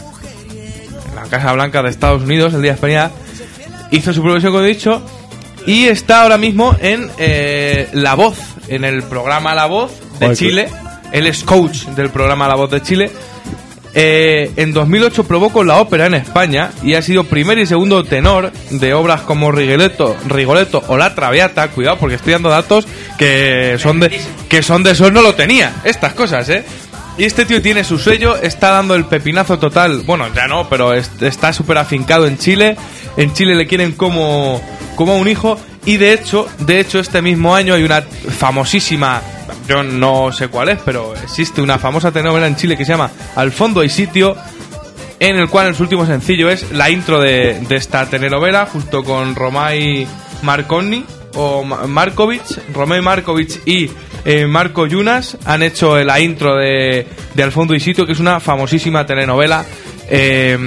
en la Casa Blanca de Estados Unidos, el Día de la Hispanidad. Hizo su propio sello, como he dicho, y está ahora mismo en eh, La Voz, en el programa La Voz de Joder, Chile. Él es coach del programa La Voz de Chile. Eh, en dos mil ocho probó con la ópera en España y ha sido primer y segundo tenor de obras como Rigoletto, Rigoletto o La Traviata. Cuidado, porque estoy dando datos que son de que son de eso, no lo tenía. Estas cosas, ¿eh? Y este tío tiene su sello, está dando el pepinazo total. Bueno, ya no, pero est- está súper afincado en Chile. En Chile le quieren como, como a un hijo. Y de hecho, de hecho, este mismo año hay una famosísima... Yo no sé cuál es, pero existe una famosa telenovela en Chile que se llama Al fondo hay sitio, en el cual el su último sencillo es la intro de, de esta telenovela, junto con Romay Marconi o Ma- Markovic, Romay Markovic y eh, Marco Yunas han hecho la intro de, de Al fondo hay sitio, que es una famosísima telenovela eh,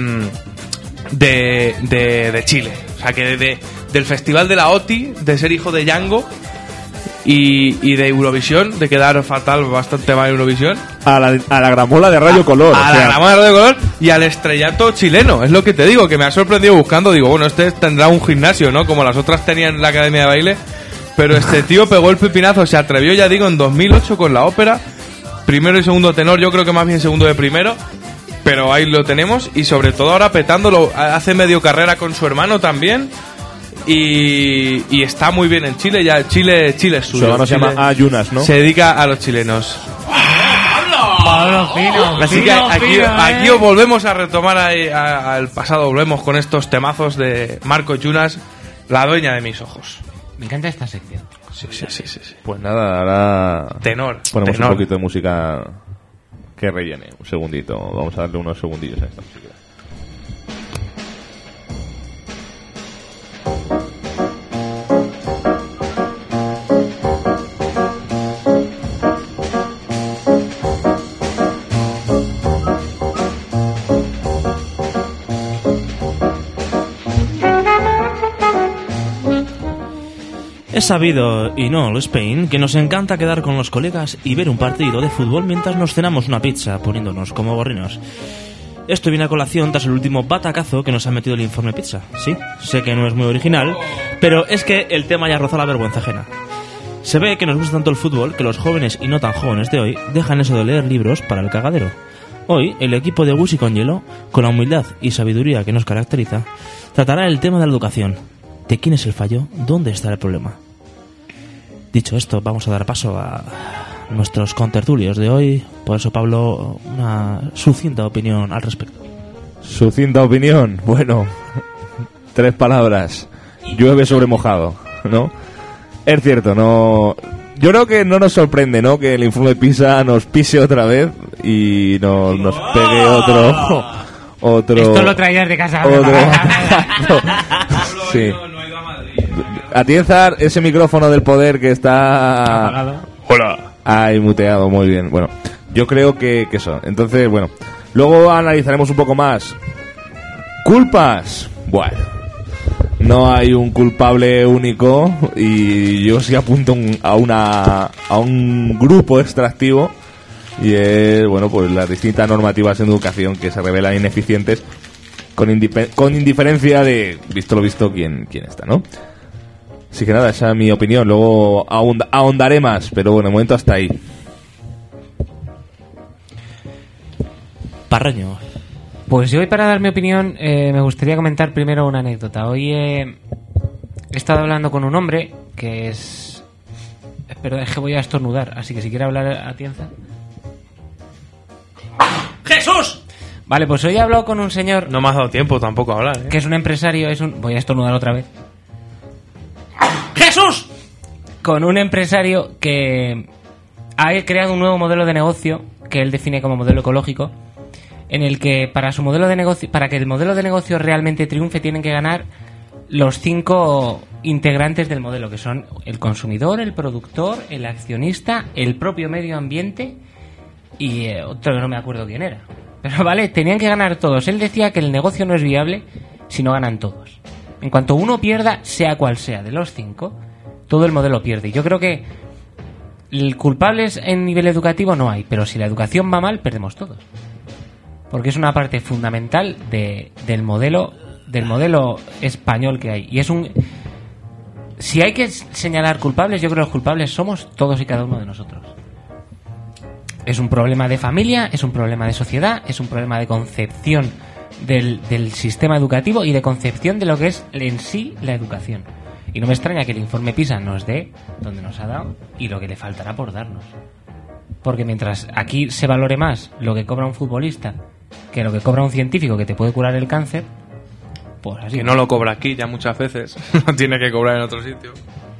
de, de, de Chile. O sea que de, de- del Festival de la O T I, de ser hijo de Yango, y, y de Eurovisión, de quedar fatal, bastante mal en Eurovisión, A la, a la gramola de rayo color. a o sea, la gramola de color y al estrellato chileno. Es lo que te digo, que me ha sorprendido buscando. Digo, bueno, este tendrá un gimnasio, ¿no? Como las otras tenían la academia de baile. Pero este tío pegó el pepinazo, se atrevió, ya digo, en dos mil ocho con la ópera. Primero y segundo tenor, yo creo que más bien segundo de primero. Pero ahí lo tenemos. Y sobre todo ahora petándolo. Hace medio carrera con su hermano también. Y, y está muy bien en Chile. Ya Chile, Chile es su suyo. hermano se Chile llama Ayunas, ¿no? se dedica a los chilenos. Pablo Fino. Así que Fino, aquí, fino, aquí ¿eh? os volvemos a retomar ahí, a- al pasado, volvemos con estos temazos de Marcos Yunas, la dueña de mis ojos. Me encanta esta sección. Sí, sí, sí, sí, sí. Pues nada, ahora Tenor. ponemos tenor. un poquito de música que rellene. Un segundito, vamos a darle unos segundillos a esta música. Es sabido, y no, Spain, que nos encanta quedar con los colegas y ver un partido de fútbol mientras nos cenamos una pizza, poniéndonos como gorrinos. Esto viene a colación tras el último batacazo que nos ha metido el informe pizza. Sí, sé que no es muy original, pero es que el tema ya roza la vergüenza ajena. Se ve que nos gusta tanto el fútbol que los jóvenes y no tan jóvenes de hoy dejan eso de leer libros para el cagadero. Hoy, el equipo de Whisky con Hielo, con la humildad y sabiduría que nos caracteriza, tratará el tema de la educación. ¿De quién es el fallo? ¿Dónde está el problema? Dicho esto, vamos a dar paso a nuestros contertulios de hoy. Por eso, Pablo, una sucinta opinión al respecto. Sucinta opinión. Bueno, tres palabras. Llueve sobre mojado, ¿no? Es cierto, no. Yo creo que no nos sorprende, ¿no? Que el informe PISA nos pise otra vez y nos, nos pegue otro. Otro. Esto lo traías de casa. Otro. Sí. ido, no ha ido a Madrid. Atienzar ese micrófono del poder que está... Apagado. Hola. Ay, muteado, muy bien. Bueno, yo creo que, que eso. Entonces, bueno. Luego analizaremos un poco más. ¿Culpas? Bueno. No hay un culpable único y yo sí apunto un, a una a un grupo extractivo y es, bueno, pues las distintas normativas en educación que se revelan ineficientes con, indipe- con indiferencia de, visto lo visto, quién, quién está, ¿no? Así que nada, esa es mi opinión. Luego ahond- ahondaré más, pero bueno, de momento hasta ahí. Parreño. Pues yo hoy, para dar mi opinión, eh, me gustaría comentar primero una anécdota. Hoy eh, he estado hablando con un hombre que es... Espera, es que voy a estornudar, así que si quiere hablar a Tienza. ¡Jesús! Vale, pues hoy he hablado con un señor No me has dado tiempo tampoco a hablar, ¿eh? que es un empresario, es un... Voy a estornudar otra vez. ¡Jesús! Con un empresario que ha creado un nuevo modelo de negocio que él define como modelo ecológico, en el que para su modelo de negocio, para que el modelo de negocio realmente triunfe, tienen que ganar los cinco integrantes del modelo, que son el consumidor, el productor, el accionista, el propio medio ambiente y eh, otro que no me acuerdo quién era. Pero vale, tenían que ganar todos. Él decía que el negocio no es viable si no ganan todos. En cuanto uno pierda, sea cual sea de los cinco, todo el modelo pierde. Y yo creo que el culpables en nivel educativo no hay, pero si la educación va mal, perdemos todos. Porque es una parte fundamental de, del modelo del modelo español que hay. Y es un... Si hay que señalar culpables, yo creo que los culpables somos todos y cada uno de nosotros. Es un problema de familia, es un problema de sociedad, es un problema de concepción del, del sistema educativo y de concepción de lo que es en sí la educación. Y no me extraña que el informe PISA nos dé donde nos ha dado y lo que le faltará por darnos. Porque mientras aquí se valore más lo que cobra un futbolista que lo que cobra un científico que te puede curar el cáncer, pues así. Que no lo cobra aquí ya muchas veces. Lo tiene que cobrar en otro sitio.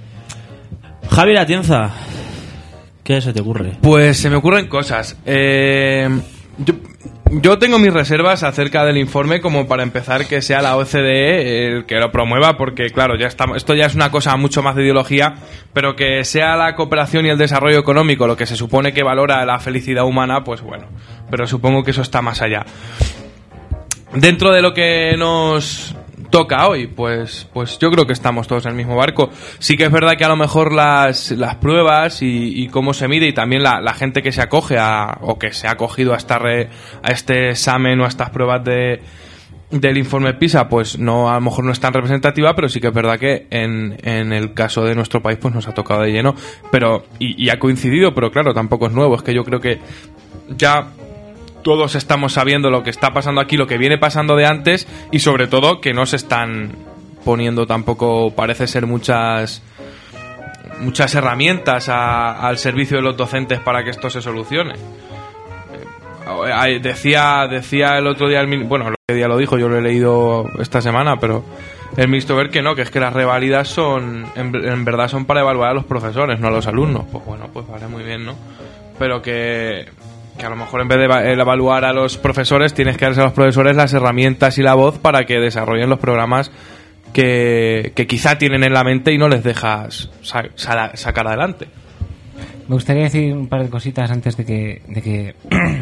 Javier Atienza, ¿qué se te ocurre? Pues se me ocurren cosas. Eh, yo, yo tengo mis reservas acerca del informe, como para empezar que sea la O C D E el que lo promueva, porque claro, ya estamos, esto ya es una cosa mucho más de ideología, pero que sea la cooperación y el desarrollo económico lo que se supone que valora la felicidad humana, pues bueno, pero supongo que eso está más allá. Dentro de lo que nos toca hoy, pues pues yo creo que estamos todos en el mismo barco. Sí que es verdad que a lo mejor las, las pruebas y, y cómo se mide, y también la, la gente que se acoge a, o que se ha acogido a, esta re, a este examen o a estas pruebas de del informe PISA, pues no, a lo mejor no es tan representativa, pero sí que es verdad que en, en el caso de nuestro país pues nos ha tocado de lleno, pero y, y ha coincidido, pero claro, tampoco es nuevo. Es que yo creo que ya todos estamos sabiendo lo que está pasando aquí, lo que viene pasando de antes, y sobre todo que no se están poniendo tampoco, parece ser, muchas muchas herramientas a, al servicio de los docentes para que esto se solucione. Eh, decía decía el otro día, el, bueno, el otro día lo dijo, yo lo he leído esta semana, pero el ministro Wert que no, que es que las reválidas son, en, en verdad son para evaluar a los profesores, no a los alumnos. Pues bueno, pues vale, muy bien, ¿no? Pero que... que a lo mejor en vez de evaluar a los profesores tienes que darse a los profesores las herramientas y la voz para que desarrollen los programas que, que quizá tienen en la mente y no les dejas sa- sa- sacar adelante. Me gustaría decir un par de cositas antes de que de que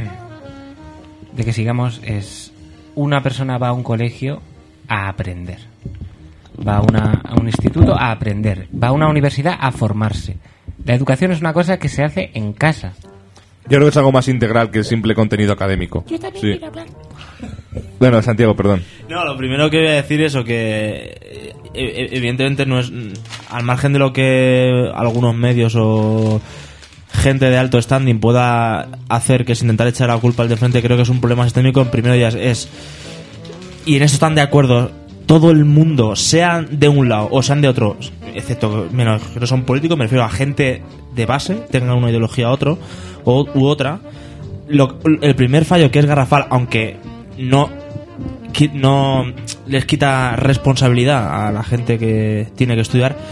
de que sigamos. Es una persona va a un colegio a aprender, va a, una, a un instituto a aprender, va a una universidad a formarse. La educación es una cosa que se hace en casa. Yo creo que es algo más integral que el simple contenido académico. Yo también sí. quiero hablar. Bueno, Santiago, perdón. No, lo primero que voy a decir es eso, que eh, evidentemente no es, al margen de lo que algunos medios o gente de alto standing pueda hacer, que es intentar echar la culpa al de frente, creo que es un problema sistémico. En primer lugar es, y en eso están de acuerdo todo el mundo, sean de un lado o sean de otro, excepto menos que no son políticos, me refiero a gente de base, tengan una ideología otro o, u otra. Lo, el primer fallo, que es garrafal, aunque no no les quita responsabilidad a la gente que tiene que estudiar,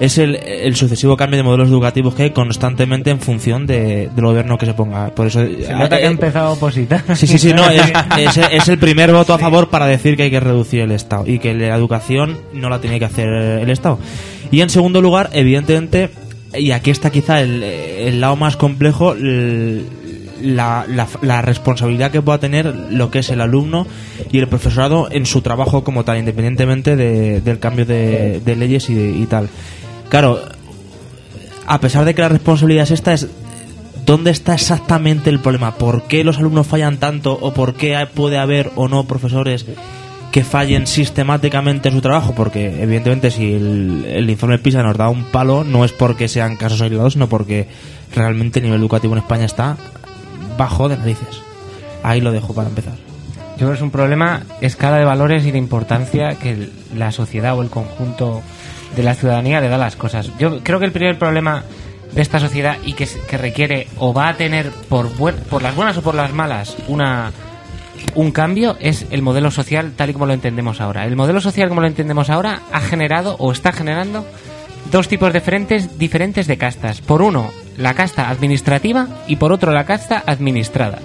es el, el sucesivo cambio de modelos educativos que hay constantemente en función de, del gobierno que se ponga. Por eso Se nota que ha empezado a opositar. Sí, sí, sí, no, es, es, es el primer voto a favor para decir que hay que reducir el Estado y que la educación no la tiene que hacer el Estado. Y en segundo lugar, evidentemente, y aquí está quizá el, el lado más complejo, el, la, la, la responsabilidad que pueda tener lo que es el alumno y el profesorado en su trabajo como tal, independientemente de, del cambio de, de leyes y, de, y tal. Claro, a pesar de que la responsabilidad es esta, es ¿dónde está exactamente el problema? ¿Por qué los alumnos fallan tanto? ¿O por qué puede haber o no profesores que fallen sistemáticamente en su trabajo? Porque evidentemente si el, el informe PISA nos da un palo, no es porque sean casos aislados, sino porque realmente el nivel educativo en España está bajo de narices. Ahí lo dejo para empezar. Yo creo que es un problema escala de valores y de importancia que la sociedad o el conjunto de la ciudadanía le da a las cosas. Yo creo que el primer problema de esta sociedad y que, que requiere o va a tener por, buen, por las buenas o por las malas una un cambio es el modelo social tal y como lo entendemos ahora. El modelo social como lo entendemos ahora ha generado o está generando dos tipos diferentes, diferentes de castas. Por uno, la casta administrativa y por otro, la casta administrada.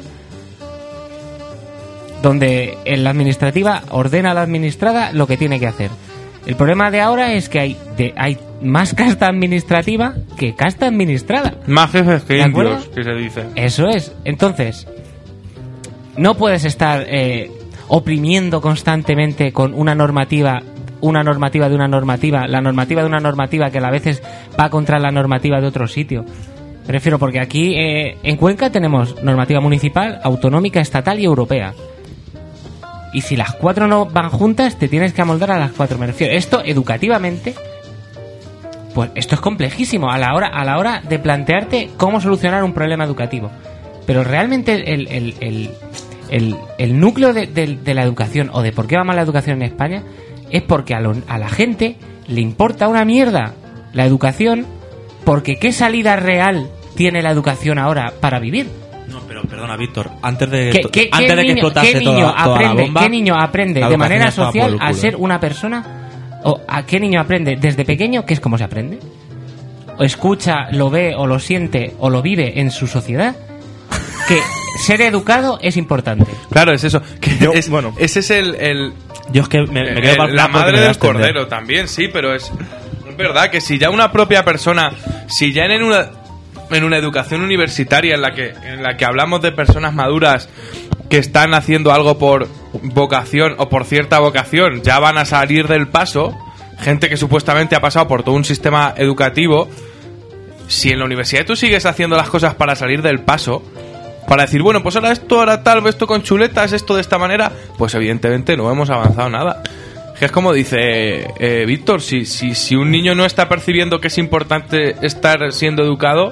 Donde en la administrativa ordena a la administrada lo que tiene que hacer. El problema de ahora es que hay, de, hay más casta administrativa que casta administrada. Más jefes que ¿De acuerdo? indios, que se dice. Eso es. Entonces, no puedes estar eh, oprimiendo constantemente con una normativa, una normativa de una normativa, la normativa de una normativa que a veces va contra la normativa de otro sitio. Me refiero porque aquí eh, en Cuenca tenemos normativa municipal, autonómica, estatal y europea. Y si las cuatro no van juntas, te tienes que amoldar a las cuatro. Me refiero, esto educativamente, pues esto es complejísimo a la hora a la hora de plantearte cómo solucionar un problema educativo. Pero realmente el, el, el, el, el núcleo de, de, de la educación o de por qué va mal la educación en España es porque a, lo, a la gente le importa una mierda la educación, porque ¿qué salida real tiene la educación ahora para vivir? No, pero perdona, Víctor, antes de, ¿Qué, qué, antes qué de que niño, explotase ¿qué niño toda, toda aprende, la bomba, ¿qué niño aprende la de educación manera estaba por social el a culo. ser una persona? ¿O a qué niño aprende desde pequeño? ¿Qué es cómo se aprende? ¿O escucha, lo ve o lo siente o lo vive en su sociedad? Que ser educado es importante. Claro, es eso. Que Yo, es, bueno. Ese es el... el Yo es que me, me quedo el- para el la plan porque madre me da a del extender. cordero también, sí, pero es, es verdad que si ya una propia persona, si ya en una en una educación universitaria en la que en la que hablamos de personas maduras que están haciendo algo por vocación o por cierta vocación, ya van a salir del paso, gente que supuestamente ha pasado por todo un sistema educativo, si en la universidad tú sigues haciendo las cosas para salir del paso, para decir, bueno, pues ahora esto, ahora tal, esto con chuletas, esto de esta manera, pues evidentemente no hemos avanzado nada. Que es como dice eh, Víctor, si, si, si un niño no está percibiendo que es importante estar siendo educado...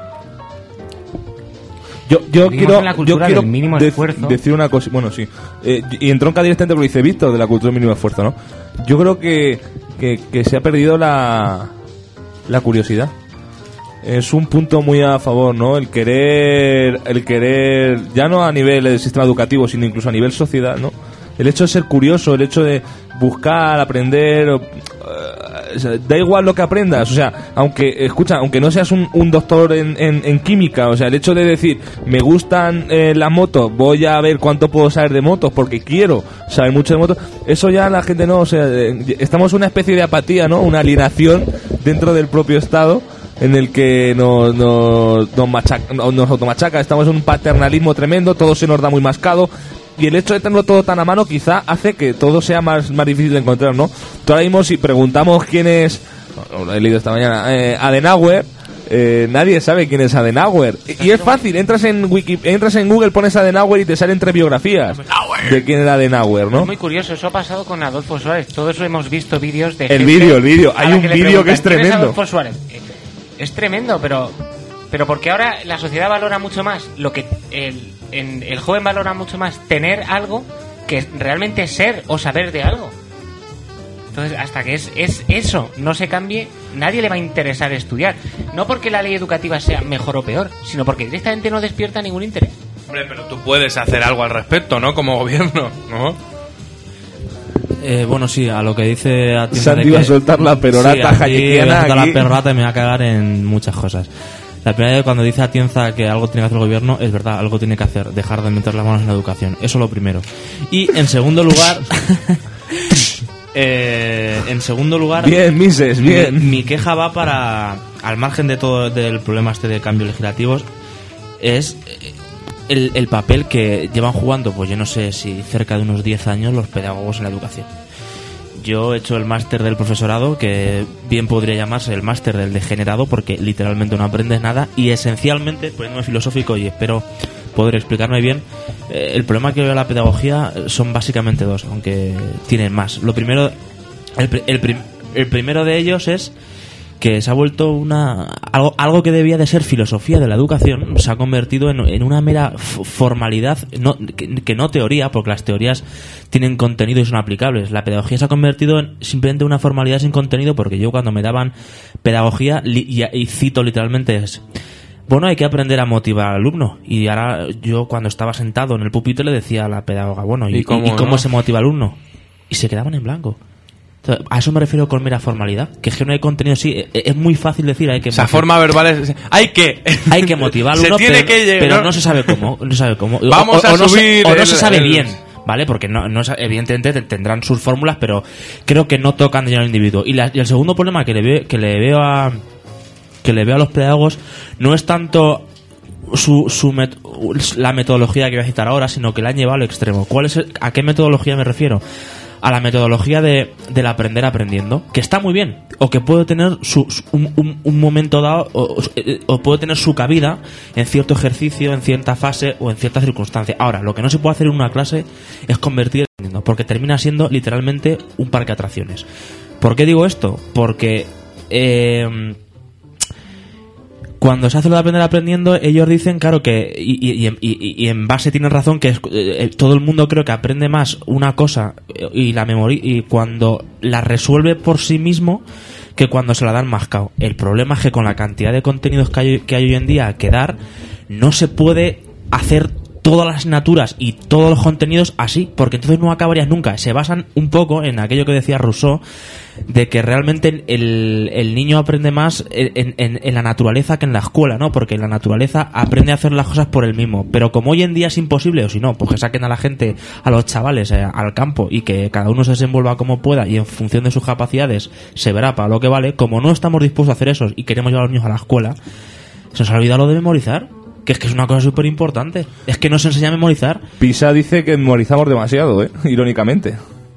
Yo, yo Vivimos quiero, en la yo cultura quiero del mínimo dec- esfuerzo. decir una cosa. Bueno, sí. Eh, y entronca directamente porque dice Víctor de la cultura del mínimo esfuerzo, ¿no? Yo creo que, que, que se ha perdido la, la curiosidad. Es un punto muy a favor, ¿no? El querer, el querer, ya no a nivel del sistema educativo, sino incluso a nivel sociedad, ¿no? El hecho de ser curioso, el hecho de buscar, aprender, o, eh, o sea, da igual lo que aprendas, o sea, aunque, escucha, aunque no seas un, un doctor en, en, en química, o sea, el hecho de decir, me gustan eh, las motos, voy a ver cuánto puedo saber de motos, porque quiero saber mucho de motos, eso ya la gente no, o sea, eh, estamos en una especie de apatía, ¿no? Una alienación dentro del propio Estado, en el que nos, nos, nos, machaca, nos automachaca, estamos en un paternalismo tremendo, todo se nos da muy mascado, y el hecho de tenerlo todo tan a mano quizá hace que todo sea más, más difícil de encontrar, ¿no? Tú ahora mismo si preguntamos quién es, no, lo he leído esta mañana, eh, Adenauer, eh, nadie sabe quién es Adenauer. Y, y es fácil, entras en Wiki, entras en Google, pones Adenauer y te salen tres biografías de quién era Adenauer, ¿no? Es muy curioso, eso ha pasado con Adolfo Suárez. Todos hemos visto vídeos de El gente vídeo, el vídeo. a Hay la un le vídeo que preguntan, es ¿quién tremendo. Adolfo Suárez? Eh, Es tremendo, pero pero porque ahora la sociedad valora mucho más lo que el, en, el joven valora mucho más tener algo que realmente ser o saber de algo. Entonces, hasta que es, es eso no se cambie, nadie le va a interesar estudiar. No porque la ley educativa sea mejor o peor, sino porque directamente no despierta ningún interés. Hombre, pero tú puedes hacer algo al respecto, ¿no? Como gobierno, ¿no? Eh, bueno, sí, a lo que dice Atienza. Santi iba a soltar la perorata sí, jayequiana aquí. aquí. La perorata y me va a cagar en muchas cosas. La primera vez cuando dice Atienza que algo tiene que hacer el gobierno, es verdad, algo tiene que hacer, dejar de meter las manos en la educación. Eso lo primero. Y en segundo lugar... eh, en segundo lugar... Bien, Mises, bien. Mi, mi queja va para... Al margen de todo del problema este de cambios legislativos, es... El, el papel que llevan jugando, pues yo no sé si cerca de unos diez años los pedagogos en la educación. Yo he hecho el máster del profesorado, que bien podría llamarse el máster del degenerado, porque literalmente no aprendes nada y esencialmente, poniéndome filosófico y espero poder explicarme bien, eh, el problema que veo en la pedagogía son básicamente dos, aunque tienen más. Lo primero, el, el, prim, el primero de ellos es que se ha vuelto una algo algo que debía de ser filosofía de la educación, se ha convertido en, en una mera f- formalidad, no, que, que no teoría, porque las teorías tienen contenido y son aplicables. La pedagogía se ha convertido en simplemente una formalidad sin contenido, porque yo cuando me daban pedagogía, li, y, y cito literalmente, es... Bueno, hay que aprender a motivar al alumno. Y ahora yo cuando estaba sentado en el pupitre le decía a la pedagoga, bueno, ¿y, ¿Y cómo, y, y cómo no? se motiva al alumno? Y se quedaban en blanco. A eso me refiero con mera formalidad, que es que no hay contenido. Sí, es muy fácil decir hay que esa forma verbal es hay que hay que motivar se uno, tiene pero, que llegar, pero ¿no? no se sabe cómo, no se sabe cómo. Vamos o, a o no subir se, o no el, se sabe el... bien, ¿vale? Porque no, no evidentemente tendrán sus fórmulas, pero creo que no tocan de lleno al individuo. Y, la, y el segundo problema que le veo que le veo a que le veo a los pedagogos no es tanto su, su met, la metodología que voy a citar ahora, sino que la han llevado al extremo. ¿Cuál es el, a qué metodología me refiero? A la metodología de, del aprender aprendiendo, que está muy bien, o que puede tener su, su, un, un, un momento dado, o, o puede tener su cabida en cierto ejercicio, en cierta fase o en cierta circunstancia. Ahora, lo que no se puede hacer en una clase es convertir aprendiendo, porque termina siendo literalmente un parque de atracciones. ¿Por qué digo esto? Porque eh, cuando se hace lo de aprender aprendiendo, ellos dicen, claro, que y, y, y, y en base tienen razón, que es, eh, todo el mundo creo que aprende más una cosa y la memoria y cuando la resuelve por sí mismo que cuando se la dan mascado. El problema es que con la cantidad de contenidos que hay, que hay hoy en día que dar, no se puede hacer todas las asignaturas y todos los contenidos así, porque entonces no acabarías nunca. Se basan un poco en aquello que decía Rousseau, de que realmente el, el niño aprende más en, en, en la naturaleza que en la escuela, ¿no? Porque en la naturaleza aprende a hacer las cosas por él mismo. Pero como hoy en día es imposible, o si no, pues que saquen a la gente, a los chavales, eh, al campo y que cada uno se desenvuelva como pueda y en función de sus capacidades se verá para lo que vale. Como no estamos dispuestos a hacer eso y queremos llevar a los niños a la escuela, se nos ha olvidado lo de memorizar. Que es que es una cosa súper importante. Es que no se enseña a memorizar. Pisa dice que memorizamos demasiado, ¿eh? Irónicamente.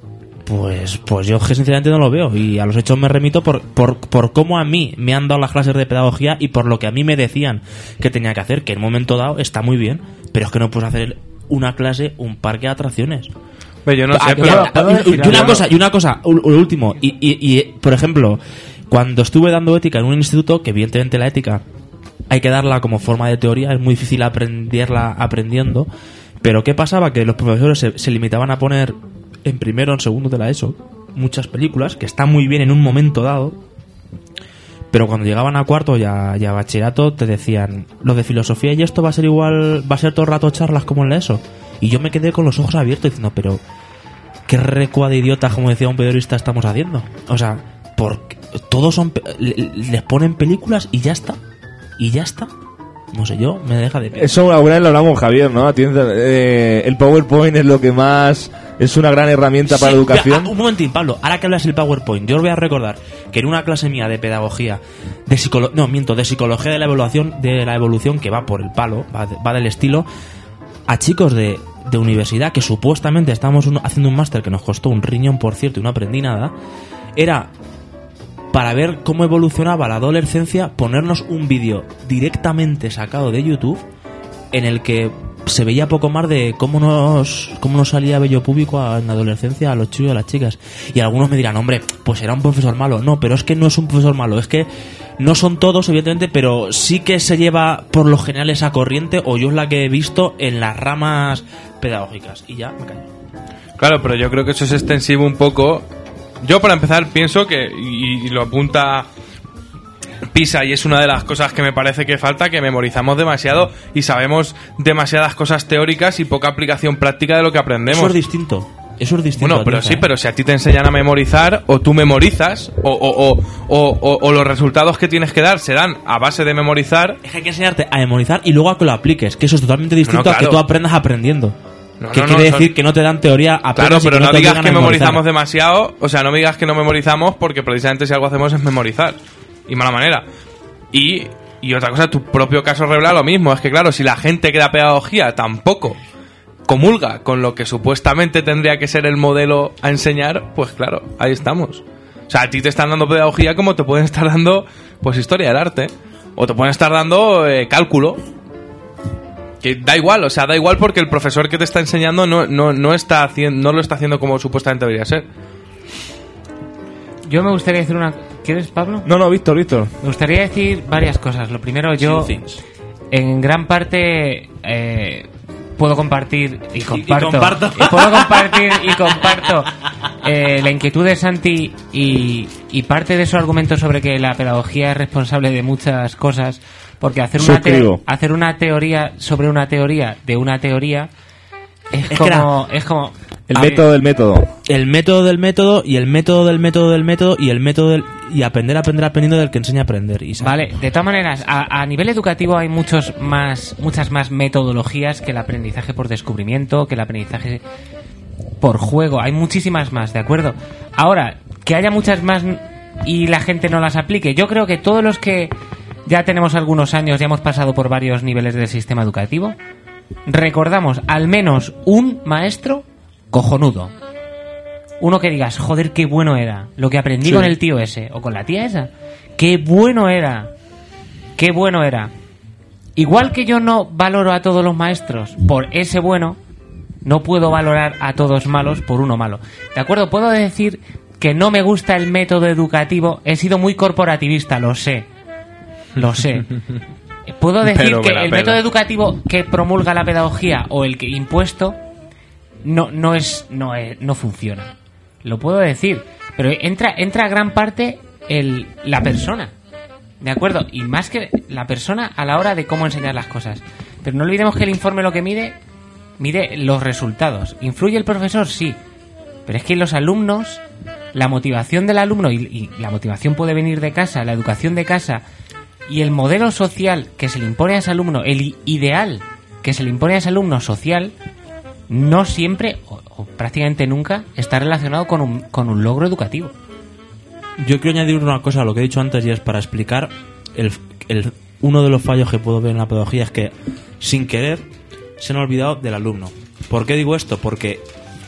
Pues pues yo que sinceramente no lo veo. Y a los hechos me remito por, por, por cómo a mí me han dado las clases de pedagogía y por lo que a mí me decían que tenía que hacer. Que en un momento dado está muy bien, pero es que no puedes hacer una clase un parque de atracciones. Pero yo no sé, Ah, pero... y, y una cosa, y una cosa, lo último. Y, y, y, por ejemplo, cuando estuve dando ética en un instituto, que evidentemente la ética hay que darla como forma de teoría, es muy difícil aprenderla aprendiendo, pero ¿qué pasaba? Que los profesores se, se limitaban a poner en primero o en segundo de la ESO muchas películas, que está muy bien en un momento dado, pero cuando llegaban a cuarto y a, y a bachillerato te decían, lo de filosofía y esto va a ser igual, va a ser todo el rato charlas como en la ESO. Y yo me quedé con los ojos abiertos diciendo, pero ¿qué recua de idiotas, como decía un periodista, estamos haciendo? O sea, porque todos son, les ponen películas y ya está. Y ya está. No sé, yo me deja de pie. Eso alguna vez lo hablamos, Javier, ¿no? Eh, el PowerPoint es lo que más... Es una gran herramienta para sí, la educación. Mira, un momentín, Pablo. Ahora que hablas del PowerPoint, yo os voy a recordar que en una clase mía de pedagogía, de psicolo no, miento, de psicología de la evaluación, de la evolución, que va por el palo, va, va del estilo, a chicos de, de universidad, que supuestamente estábamos un, haciendo un máster que nos costó un riñón, por cierto, y no aprendí nada, era... para ver cómo evolucionaba la adolescencia, ponernos un vídeo directamente sacado de YouTube en el que se veía poco más de cómo nos cómo nos salía vello público en la adolescencia a los chicos y a las chicas. Y algunos me dirán, hombre, pues era un profesor malo. No, pero es que no es un profesor malo, es que no son todos, evidentemente, pero sí que se lleva por lo general esa corriente, o yo es la que he visto en las ramas pedagógicas. Y ya me callo. Claro, pero yo creo que eso es extensivo un poco. Yo, para empezar, pienso que, y, y lo apunta PISA, y es una de las cosas que me parece que falta, que memorizamos demasiado y sabemos demasiadas cosas teóricas y poca aplicación práctica de lo que aprendemos. Eso es distinto. Eso es distinto. Bueno, a pero tiza, sí, ¿eh? pero si a ti te enseñan a memorizar, o tú memorizas, o, o, o, o, o, o los resultados que tienes que dar se dan a base de memorizar. Es que hay que enseñarte a memorizar y luego a que lo apliques, que eso es totalmente distinto Bueno, a que claro. tú aprendas aprendiendo. No, que no, quiere no, decir son- que no te dan teoría, aprendes Claro, y pero que no no te digas obligan que a memorizar. memorizamos demasiado, o sea, no me digas que no memorizamos porque precisamente si algo hacemos es memorizar. Y mala manera. Y, y otra cosa, tu propio caso revela lo mismo. Es que claro, si la gente que da pedagogía tampoco comulga con lo que supuestamente tendría que ser el modelo a enseñar, pues claro, ahí estamos. O sea, a ti te están dando pedagogía como te pueden estar dando, pues, historia del arte. O te pueden estar dando eh, cálculo. Que da igual, o sea, da igual porque el profesor que te está enseñando no, no, no, está haciendo, no lo está haciendo como supuestamente debería ser. Yo me gustaría decir una... ¿Quieres, Pablo? No, no, Víctor, Víctor. Me gustaría decir varias cosas. Lo primero, yo Few things. en gran parte eh, puedo compartir y comparto, comparto. y puedo compartir y comparto eh, la inquietud de Santi y, y parte de su argumento sobre que la pedagogía es responsable de muchas cosas, porque hacer una, te- Suscribo. hacer una teoría sobre una teoría de una teoría es, Es que como es como El a método del método. El método del método y el método del método del método y el método del... Y aprender, aprender, aprendiendo del que enseña a aprender. Y Vale, de todas maneras, a, a nivel educativo hay muchos más, muchas más metodologías que el aprendizaje por descubrimiento, que el aprendizaje por juego. Hay muchísimas más, ¿de acuerdo? Ahora, que haya muchas más y la gente no las aplique. Yo creo que todos los que ya tenemos algunos años, ya hemos pasado por varios niveles del sistema educativo, recordamos al menos un maestro cojonudo. Uno que digas, joder, qué bueno era lo que aprendí Sí. con el tío ese o con la tía esa. Qué bueno era. Qué bueno era. Igual que yo no valoro a todos los maestros por ese bueno, no puedo valorar a todos malos por uno malo. ¿De acuerdo? Puedo decir que no me gusta el método educativo. He sido muy corporativista, lo sé. Lo sé. Puedo decir Pero me que la el pela. método educativo que promulga la pedagogía o el que impuesto no no es no es, no funciona. Lo puedo decir, pero entra entra gran parte el la persona. ¿De acuerdo? Y más que la persona a la hora de cómo enseñar las cosas. Pero no olvidemos que el informe lo que mide mide los resultados. ¿Influye el profesor? Sí. Pero es que los alumnos, la motivación del alumno, y, y la motivación puede venir de casa, la educación de casa, y el modelo social que se le impone a ese alumno, el i- ideal que se le impone a ese alumno social, no siempre, o, o prácticamente nunca, está relacionado con un, con un logro educativo. Yo quiero añadir una cosa a lo que he dicho antes y es para explicar el, el, uno de los fallos que puedo ver en la pedagogía es que sin querer se han olvidado del alumno. ¿Por qué digo esto? Porque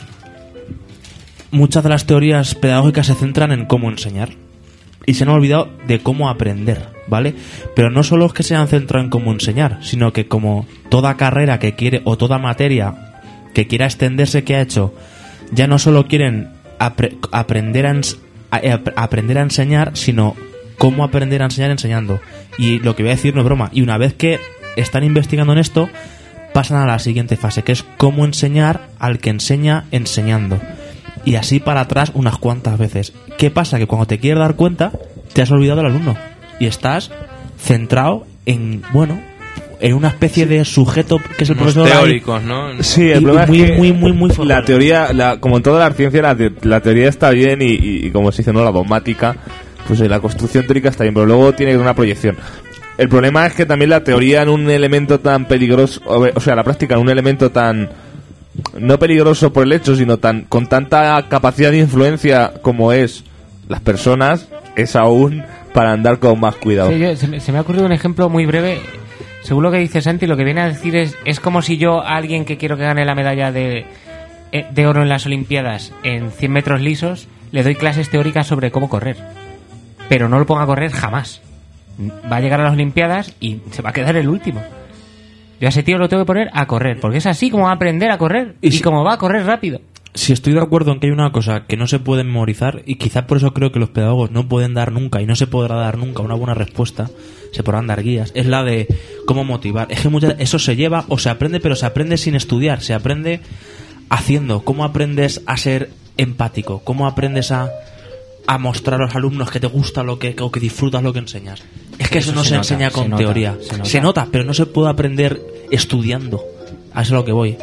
muchas de las teorías pedagógicas se centran en cómo enseñar y se han olvidado de cómo aprender, ¿vale? Pero no solo es que se han centrado en cómo enseñar, sino que como toda carrera que quiere o toda materia que quiera extenderse que ha hecho, ya no solo quieren apre- aprender a, ens- a- a- aprender a enseñar, sino cómo aprender a enseñar enseñando. Y lo que voy a decir no es broma. Y una vez que están investigando en esto, pasan a la siguiente fase, que es cómo enseñar al que enseña enseñando. Y así para atrás unas cuantas veces. ¿Qué pasa? Que cuando te quieres dar cuenta, te has olvidado del alumno. Y estás centrado en, bueno, en una especie de sujeto que es el Unos profesor ahí. teóricos, ¿no? Sí, el Y problema muy, es que muy, muy, muy formal. la teoría, la, como en toda la ciencia, la, te- la teoría está bien y, y- y como se dice, ¿no? La dogmática, pues eh, la construcción teórica está bien, pero luego tiene una proyección. El problema es que también la teoría en un elemento tan peligroso, o o sea, la práctica en un elemento tan no peligroso por el hecho, sino tan con tanta capacidad de influencia como es las personas, es aún para andar con más cuidado. Sí, yo- se, me, se me ha ocurrido un ejemplo muy breve. Según lo que dice Santi, lo que viene a decir es, es como si yo a alguien que quiero que gane la medalla de, eh, de oro en las Olimpiadas en cien metros lisos, le doy clases teóricas sobre cómo correr. Pero no lo ponga a correr jamás. Va a llegar a las Olimpiadas y se va a quedar el último. Yo a ese tío lo tengo que poner a correr, porque es así como va a aprender a correr Y y, si- como va a correr rápido. Si estoy de acuerdo en que hay una cosa que no se puede memorizar y quizás por eso creo que los pedagogos no pueden dar nunca y no se podrá dar nunca una buena respuesta, se podrán dar guías, es la de cómo motivar. Es que muchas, eso se lleva o se aprende, pero se aprende sin estudiar, se aprende haciendo. ¿Cómo aprendes a ser empático? ¿Cómo aprendes a, a mostrar a los alumnos que te gusta lo que, o que disfrutas lo que enseñas? Es que eso, Eso no se se, nota, enseña se con nota, teoría. se nota. Se nota, pero no se puede aprender estudiando. A eso es lo que voy.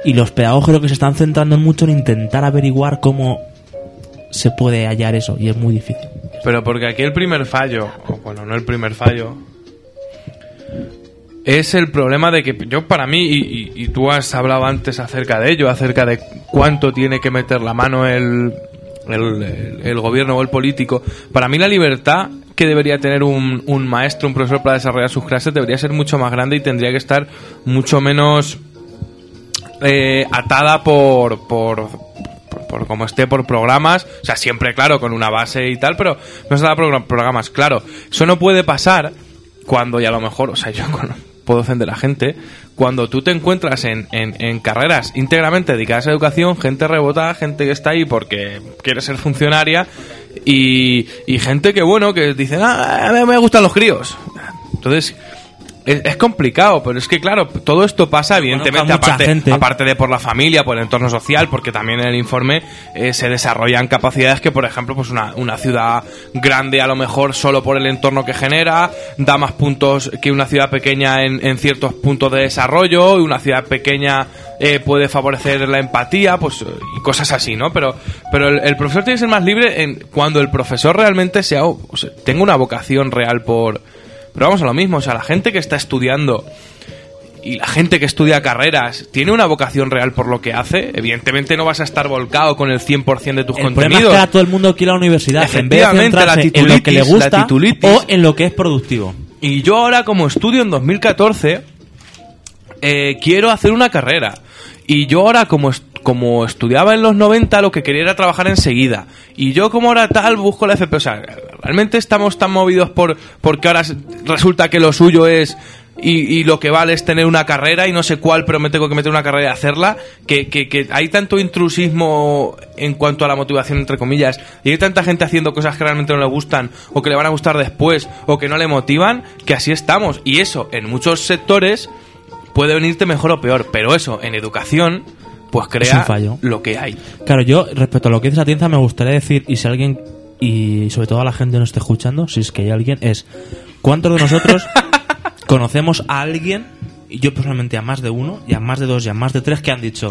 Y los pedagogos creo que se están centrando mucho en intentar averiguar cómo se puede hallar eso, y es muy difícil. Pero porque aquí el primer fallo, o bueno, no el primer fallo, es el problema de que yo, para mí, y, y, y tú has hablado antes acerca de ello, acerca de cuánto tiene que meter la mano el, el, el, el gobierno o el político, para mí la libertad que debería tener un, un maestro, un profesor para desarrollar sus clases debería ser mucho más grande y tendría que estar mucho menos eh, atada por... por Por, por como esté, por programas, o sea, siempre, claro, con una base y tal, pero no se da por programas, claro. Eso no puede pasar cuando, y a lo mejor, o sea, yo con, puedo ofender a gente, cuando tú te encuentras en, en, en carreras íntegramente dedicadas a educación, gente rebota, gente que está ahí porque quiere ser funcionaria, y, y gente que, bueno, que dice, ah, a mí me gustan los críos. Entonces... Es, es complicado, pero es que claro, todo esto pasa evidentemente aparte, aparte de por la familia, por el entorno social, porque también en el informe eh, se desarrollan capacidades que, por ejemplo, pues una, una ciudad grande a lo mejor solo por el entorno que genera da más puntos que una ciudad pequeña en, en ciertos puntos de desarrollo, y una ciudad pequeña eh, puede favorecer la empatía, pues y cosas así, ¿no? Pero pero el, el profesor tiene que ser más libre en cuando el profesor realmente sea, o sea, tenga una vocación real por... Pero vamos a lo mismo, o sea, la gente que está estudiando y la gente que estudia carreras tiene una vocación real por lo que hace. Evidentemente no vas a estar volcado con el cien por ciento de tus el contenidos. El problema es que a todo el mundo quiere la universidad, en vez de centrarse en lo que le gusta o en lo que es productivo. Y yo ahora, como estudio en dos mil catorce, eh, quiero hacer una carrera. Y yo ahora, como est- como estudiaba en los noventa, lo que quería era trabajar enseguida. Y yo, como ahora tal, busco la F P. O sea, realmente estamos tan movidos por porque ahora resulta que lo suyo es... Y, y lo que vale es tener una carrera y no sé cuál, pero me tengo que meter una carrera y hacerla, que, que, que hay tanto intrusismo en cuanto a la motivación, entre comillas, y hay tanta gente haciendo cosas que realmente no le gustan, o que le van a gustar después, o que no le motivan, que así estamos. Y eso, en muchos sectores, puede venirte mejor o peor, pero eso, en educación... pues crea lo que hay. Claro, yo, respecto a lo que dice Atienza, me gustaría decir, y si alguien, y sobre todo a la gente no esté escuchando, si es que hay alguien, es ¿cuántos de nosotros conocemos a alguien, y yo personalmente a más de uno, y a más de dos, y a más de tres, que han dicho,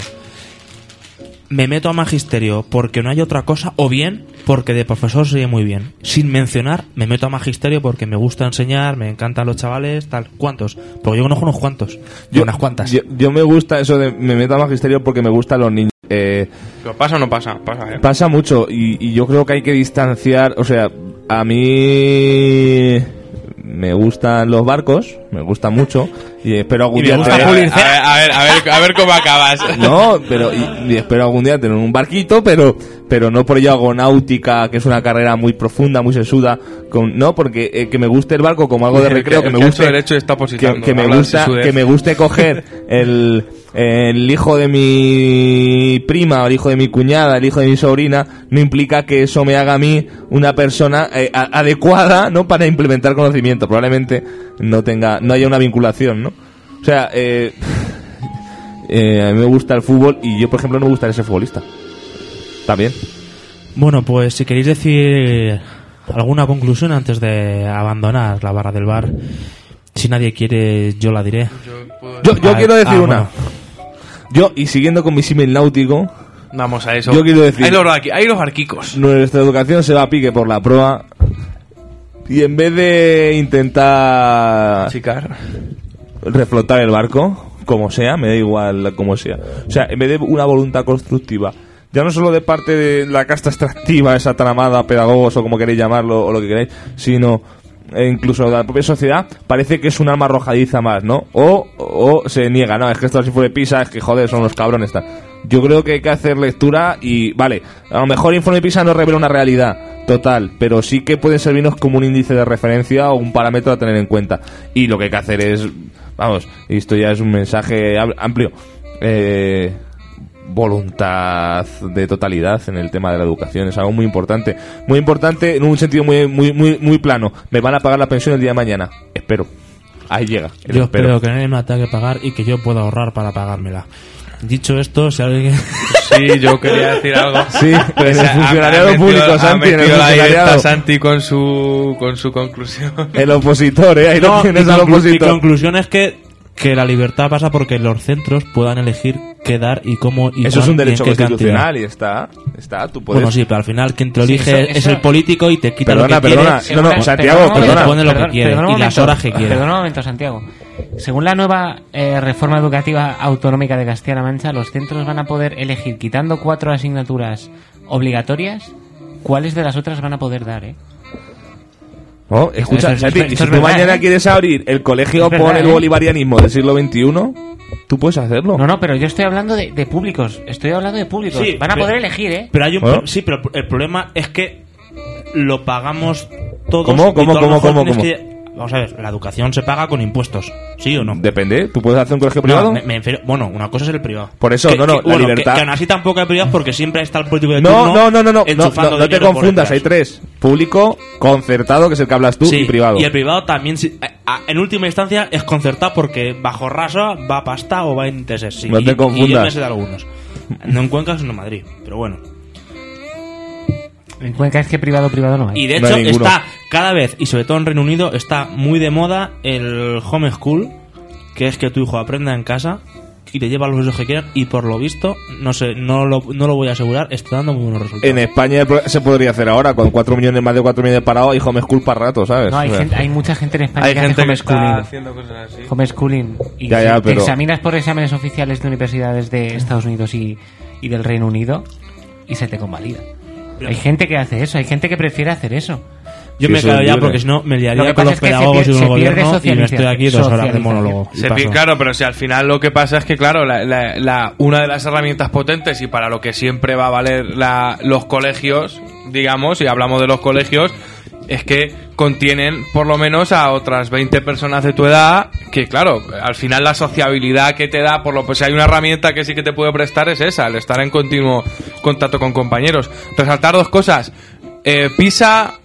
me meto a magisterio porque no hay otra cosa, o bien porque de profesor sería muy bien, sin mencionar, me meto a magisterio porque me gusta enseñar, me encantan los chavales, tal? ¿Cuántos? Porque yo conozco unos cuantos, yo, unas cuantas. Yo, yo me gusta eso de me meto a magisterio porque me gustan los niños. Eh, ¿Pero pasa o no pasa? Pasa, ¿eh? Pasa mucho, y, y yo creo que hay que distanciar, o sea, a mí... me gustan los barcos, me gustan mucho, y espero algún y día tener... a, ver, a, ver, a ver, a ver cómo acabas. No, pero y, y espero algún día tener un barquito, pero pero no por ello hago náutica, que es una carrera muy profunda, muy sesuda, con, no, porque eh, que me guste el barco como algo de recreo, que, que me guste derecho está que, que me gusta, que me guste coger el el hijo de mi prima, o el hijo de mi cuñada, el hijo de mi sobrina, no implica que eso me haga a mí una persona eh, a, adecuada, ¿no?, para implementar conocimiento. Probablemente no tenga, no haya una vinculación, ¿no? O sea, eh, eh, a mí me gusta el fútbol y yo, por ejemplo, no me gustaría ser futbolista. También. Bueno, pues si queréis decir alguna conclusión antes de abandonar la barra del bar, si nadie quiere, yo la diré. Yo, yo ah, quiero decir ah, una. Bueno. Yo, y siguiendo con mi símil náutico, vamos a eso. Yo quiero decir, hay los, hay los barquicos. Nuestra educación se va a pique por la proa, y en vez de intentar chicar, reflotar el barco, como sea, me da igual como sea, o sea, en vez de una voluntad constructiva, ya no solo de parte de la casta extractiva, esa tramada, pedagogos o como queréis llamarlo, o lo que queréis, sino e incluso de la propia sociedad, parece que es un arma arrojadiza más, ¿no? O, o se niega, no, es que esto si fue de PISA, es que joder, son los cabrones, tal. Yo creo que hay que hacer lectura y, vale, a lo mejor el informe PISA no revela una realidad total, pero sí que puede servirnos como un índice de referencia o un parámetro a tener en cuenta. Y lo que hay que hacer es, vamos, y esto ya es un mensaje amplio, eh... voluntad de totalidad en el tema de la educación, es algo muy importante, muy importante en un sentido muy muy muy muy plano. Me van a pagar la pensión el día de mañana, espero, ahí llega. Yo espero que nadie me la tenga que pagar y que yo pueda ahorrar para pagármela. Dicho esto, si alguien... Sí, yo quería decir algo. Sí, pero en el funcionariado ha, ha público, metido, Santi, en el funcionariado. Ahí Santi con su con su conclusión. El opositor, ¿eh? Ahí no, lo tienes al al conclu- opositor. Mi conclusión es que Que la libertad pasa porque los centros puedan elegir qué dar y cómo y Eso es cuán- un y en derecho qué constitucional cantidad. y está, está, tú puedes... Bueno, sí, pero al final quien te lo Sí, elige eso- es eso- el político y te quita Perdona, lo que perdona. quiere. No, no, Según- Santiago, perdona un perdona. momento, Pone lo que perdona- quiere perdona un y las momento, horas que quiere. Perdona un momento, Santiago. Según la nueva eh, reforma educativa autonómica de Castilla-La Mancha, los centros van a poder elegir, quitando cuatro asignaturas obligatorias, cuáles de las otras van a poder dar, ¿eh? Oh, escucha, Esto es- Santi, esto y es si tú verdad, mañana ¿eh? quieres abrir el colegio Es verdad, por el ¿eh? bolivarianismo del siglo veintiuno, tú puedes hacerlo. No, no, pero yo estoy hablando de, de públicos. Estoy hablando de públicos. Sí, van a pero- poder elegir, ¿eh? Pero hay un Bueno. pro- sí, pero el problema es que lo pagamos todos. ¿Cómo? y ¿Cómo? tú a lo ¿Cómo? mejor ¿Cómo? tienes ¿Cómo? que- Vamos a ver, la educación se paga con impuestos, ¿sí o no? Depende, ¿tú puedes hacer un colegio No, privado? me, me refiero- bueno, una cosa es el privado. Por eso, Que- no, no, que- la bueno, libertad- Que, que aún así tampoco hay privado porque siempre está el político de No, turno no, no, no, no, no, enchufando no, no te dinero por confundas, hay detrás. tres. Público, concertado, que es el que hablas tú, Sí, y privado. Y el privado también, sí, a- a- en última instancia, es concertado porque bajo raso va a pasta o va en T S S. No te y, confundas. Y yo me sé de algunos. No en Cuenca, sino en Madrid, pero bueno. En Cuenca es que privado, privado no hay. Y de No hecho hay ninguno. está cada vez, y sobre todo en Reino Unido, está muy de moda el homeschool, que es que tu hijo aprenda en casa y te lleva los usos que quieran, y por lo visto, no sé, no lo, no lo voy a asegurar, está dando muy buenos resultados. En España se podría hacer ahora, con cuatro millones, más de cuatro millones parados, y homeschool para rato, ¿sabes? No, hay, O sea, gente- hay mucha gente en España Hay que gente hace que está homeschooling. haciendo cosas así. Homeschooling. Y Ya, si ya, te pero- examinas por exámenes oficiales de universidades de Estados Unidos y, y del Reino Unido y se te convalida. Hay gente que hace eso, hay gente que prefiere hacer eso. Yo Sí, me eso quedo es ya libre. porque si no me Lo liaría que con pasa los es que se pedagogos pier- y con se el pierde gobierno y me estoy aquí dos horas de socialización. monólogo. y Se paso. pi- claro, pero si al final lo que pasa es que, claro, la, la- la- una de las herramientas potentes y para lo que siempre va a valer la- los colegios, digamos, y hablamos de los colegios, es que contienen por lo menos a otras veinte personas de tu edad que, claro, al final la sociabilidad que te da, por lo pues si hay una herramienta que sí que te puede prestar es esa, el estar en continuo contacto con compañeros. Resaltar dos cosas. Eh, PISA...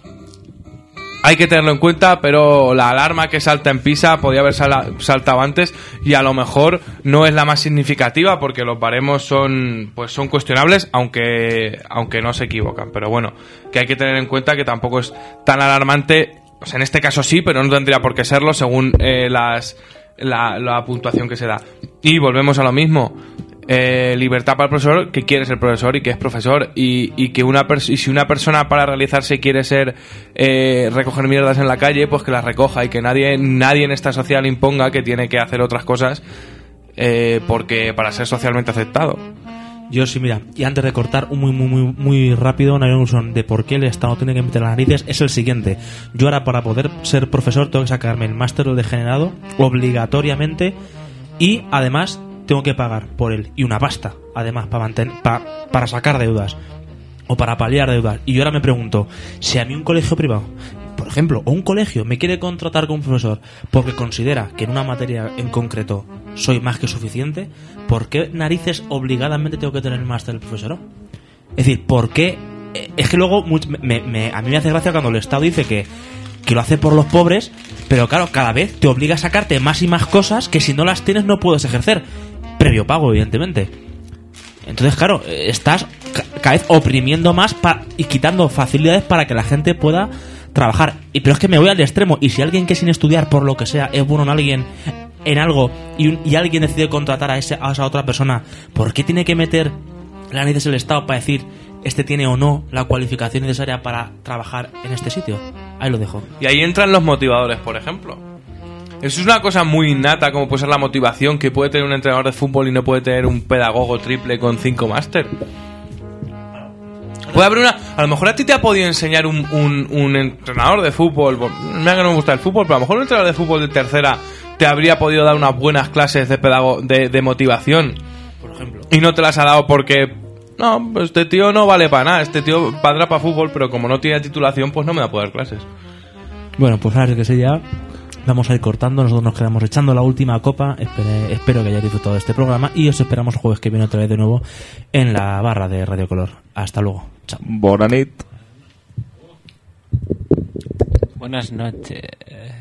Hay que tenerlo en cuenta, pero la alarma que salta en PISA podía haber sala- saltado antes y a lo mejor no es la más significativa porque los baremos son pues son cuestionables, aunque aunque no se equivocan. Pero bueno, que hay que tener en cuenta que tampoco es tan alarmante. O sea, en este caso sí, pero no tendría por qué serlo según eh, las la, la puntuación que se da. Y volvemos a lo mismo. Eh, libertad para el profesor, que quiere ser profesor y que es profesor y, y que una pers- y si una persona para realizarse quiere ser eh, recoger mierdas en la calle, pues que las recoja y que nadie nadie en esta sociedad le imponga que tiene que hacer otras cosas eh, porque para ser socialmente aceptado. Yo sí, mira, y antes de cortar, un muy, muy, muy, muy rápido, una conclusión de por qué el Estado tiene que meter las narices es el siguiente. Yo ahora, para poder ser profesor, tengo que sacarme el máster de degenerado obligatoriamente y, además, tengo que pagar por él. Y una pasta, además, para, mantener, para, para sacar deudas o para paliar deudas. Y yo ahora me pregunto, si a mí un colegio privado, por ejemplo, o un colegio me quiere contratar como profesor porque considera que en una materia en concreto soy más que suficiente, ¿por qué narices obligadamente tengo que tener el máster del profesorado? Es decir, ¿por qué? Eh, Es que luego much- me- me- a mí me hace gracia cuando el Estado dice que, que lo hace por los pobres, pero claro, cada vez te obliga a sacarte más y más cosas que si no las tienes no puedes ejercer. Previo pago, evidentemente. Entonces, claro, eh, estás ca- cada vez oprimiendo más pa- y quitando facilidades para que la gente pueda trabajar. Y pero es que me voy al extremo. Y si alguien que sin estudiar, por lo que sea, es bueno en alguien, en algo, y, un- y alguien decide contratar a, ese, a esa otra persona, ¿por qué tiene que meter la narices el Estado para decir este tiene o no la cualificación necesaria para trabajar en este sitio? Ahí lo dejo. Y ahí entran los motivadores, por ejemplo. Eso es una cosa muy innata, como puede ser la motivación que puede tener un entrenador de fútbol y no puede tener un pedagogo triple con cinco máster. Puede haber una... A lo mejor a ti te ha podido enseñar un, un, un entrenador de fútbol. Me que no me gusta el fútbol, pero a lo mejor un entrenador de fútbol de tercera te habría podido dar unas buenas clases de, pedago de, de motivación. Por ejemplo. Y no te las ha dado porque... No, pues este tío no vale para nada. Este tío valdrá para fútbol, pero como no tiene titulación, pues no me va a poder dar clases. Bueno, pues ahora que sé ya, vamos a ir cortando. Nosotros nos quedamos echando la última copa. Espere- espero que hayáis disfrutado de este programa y os esperamos el jueves que viene otra vez de nuevo en la barra de Radio Color. Hasta luego. Chao. Bonanit. Buenas noches.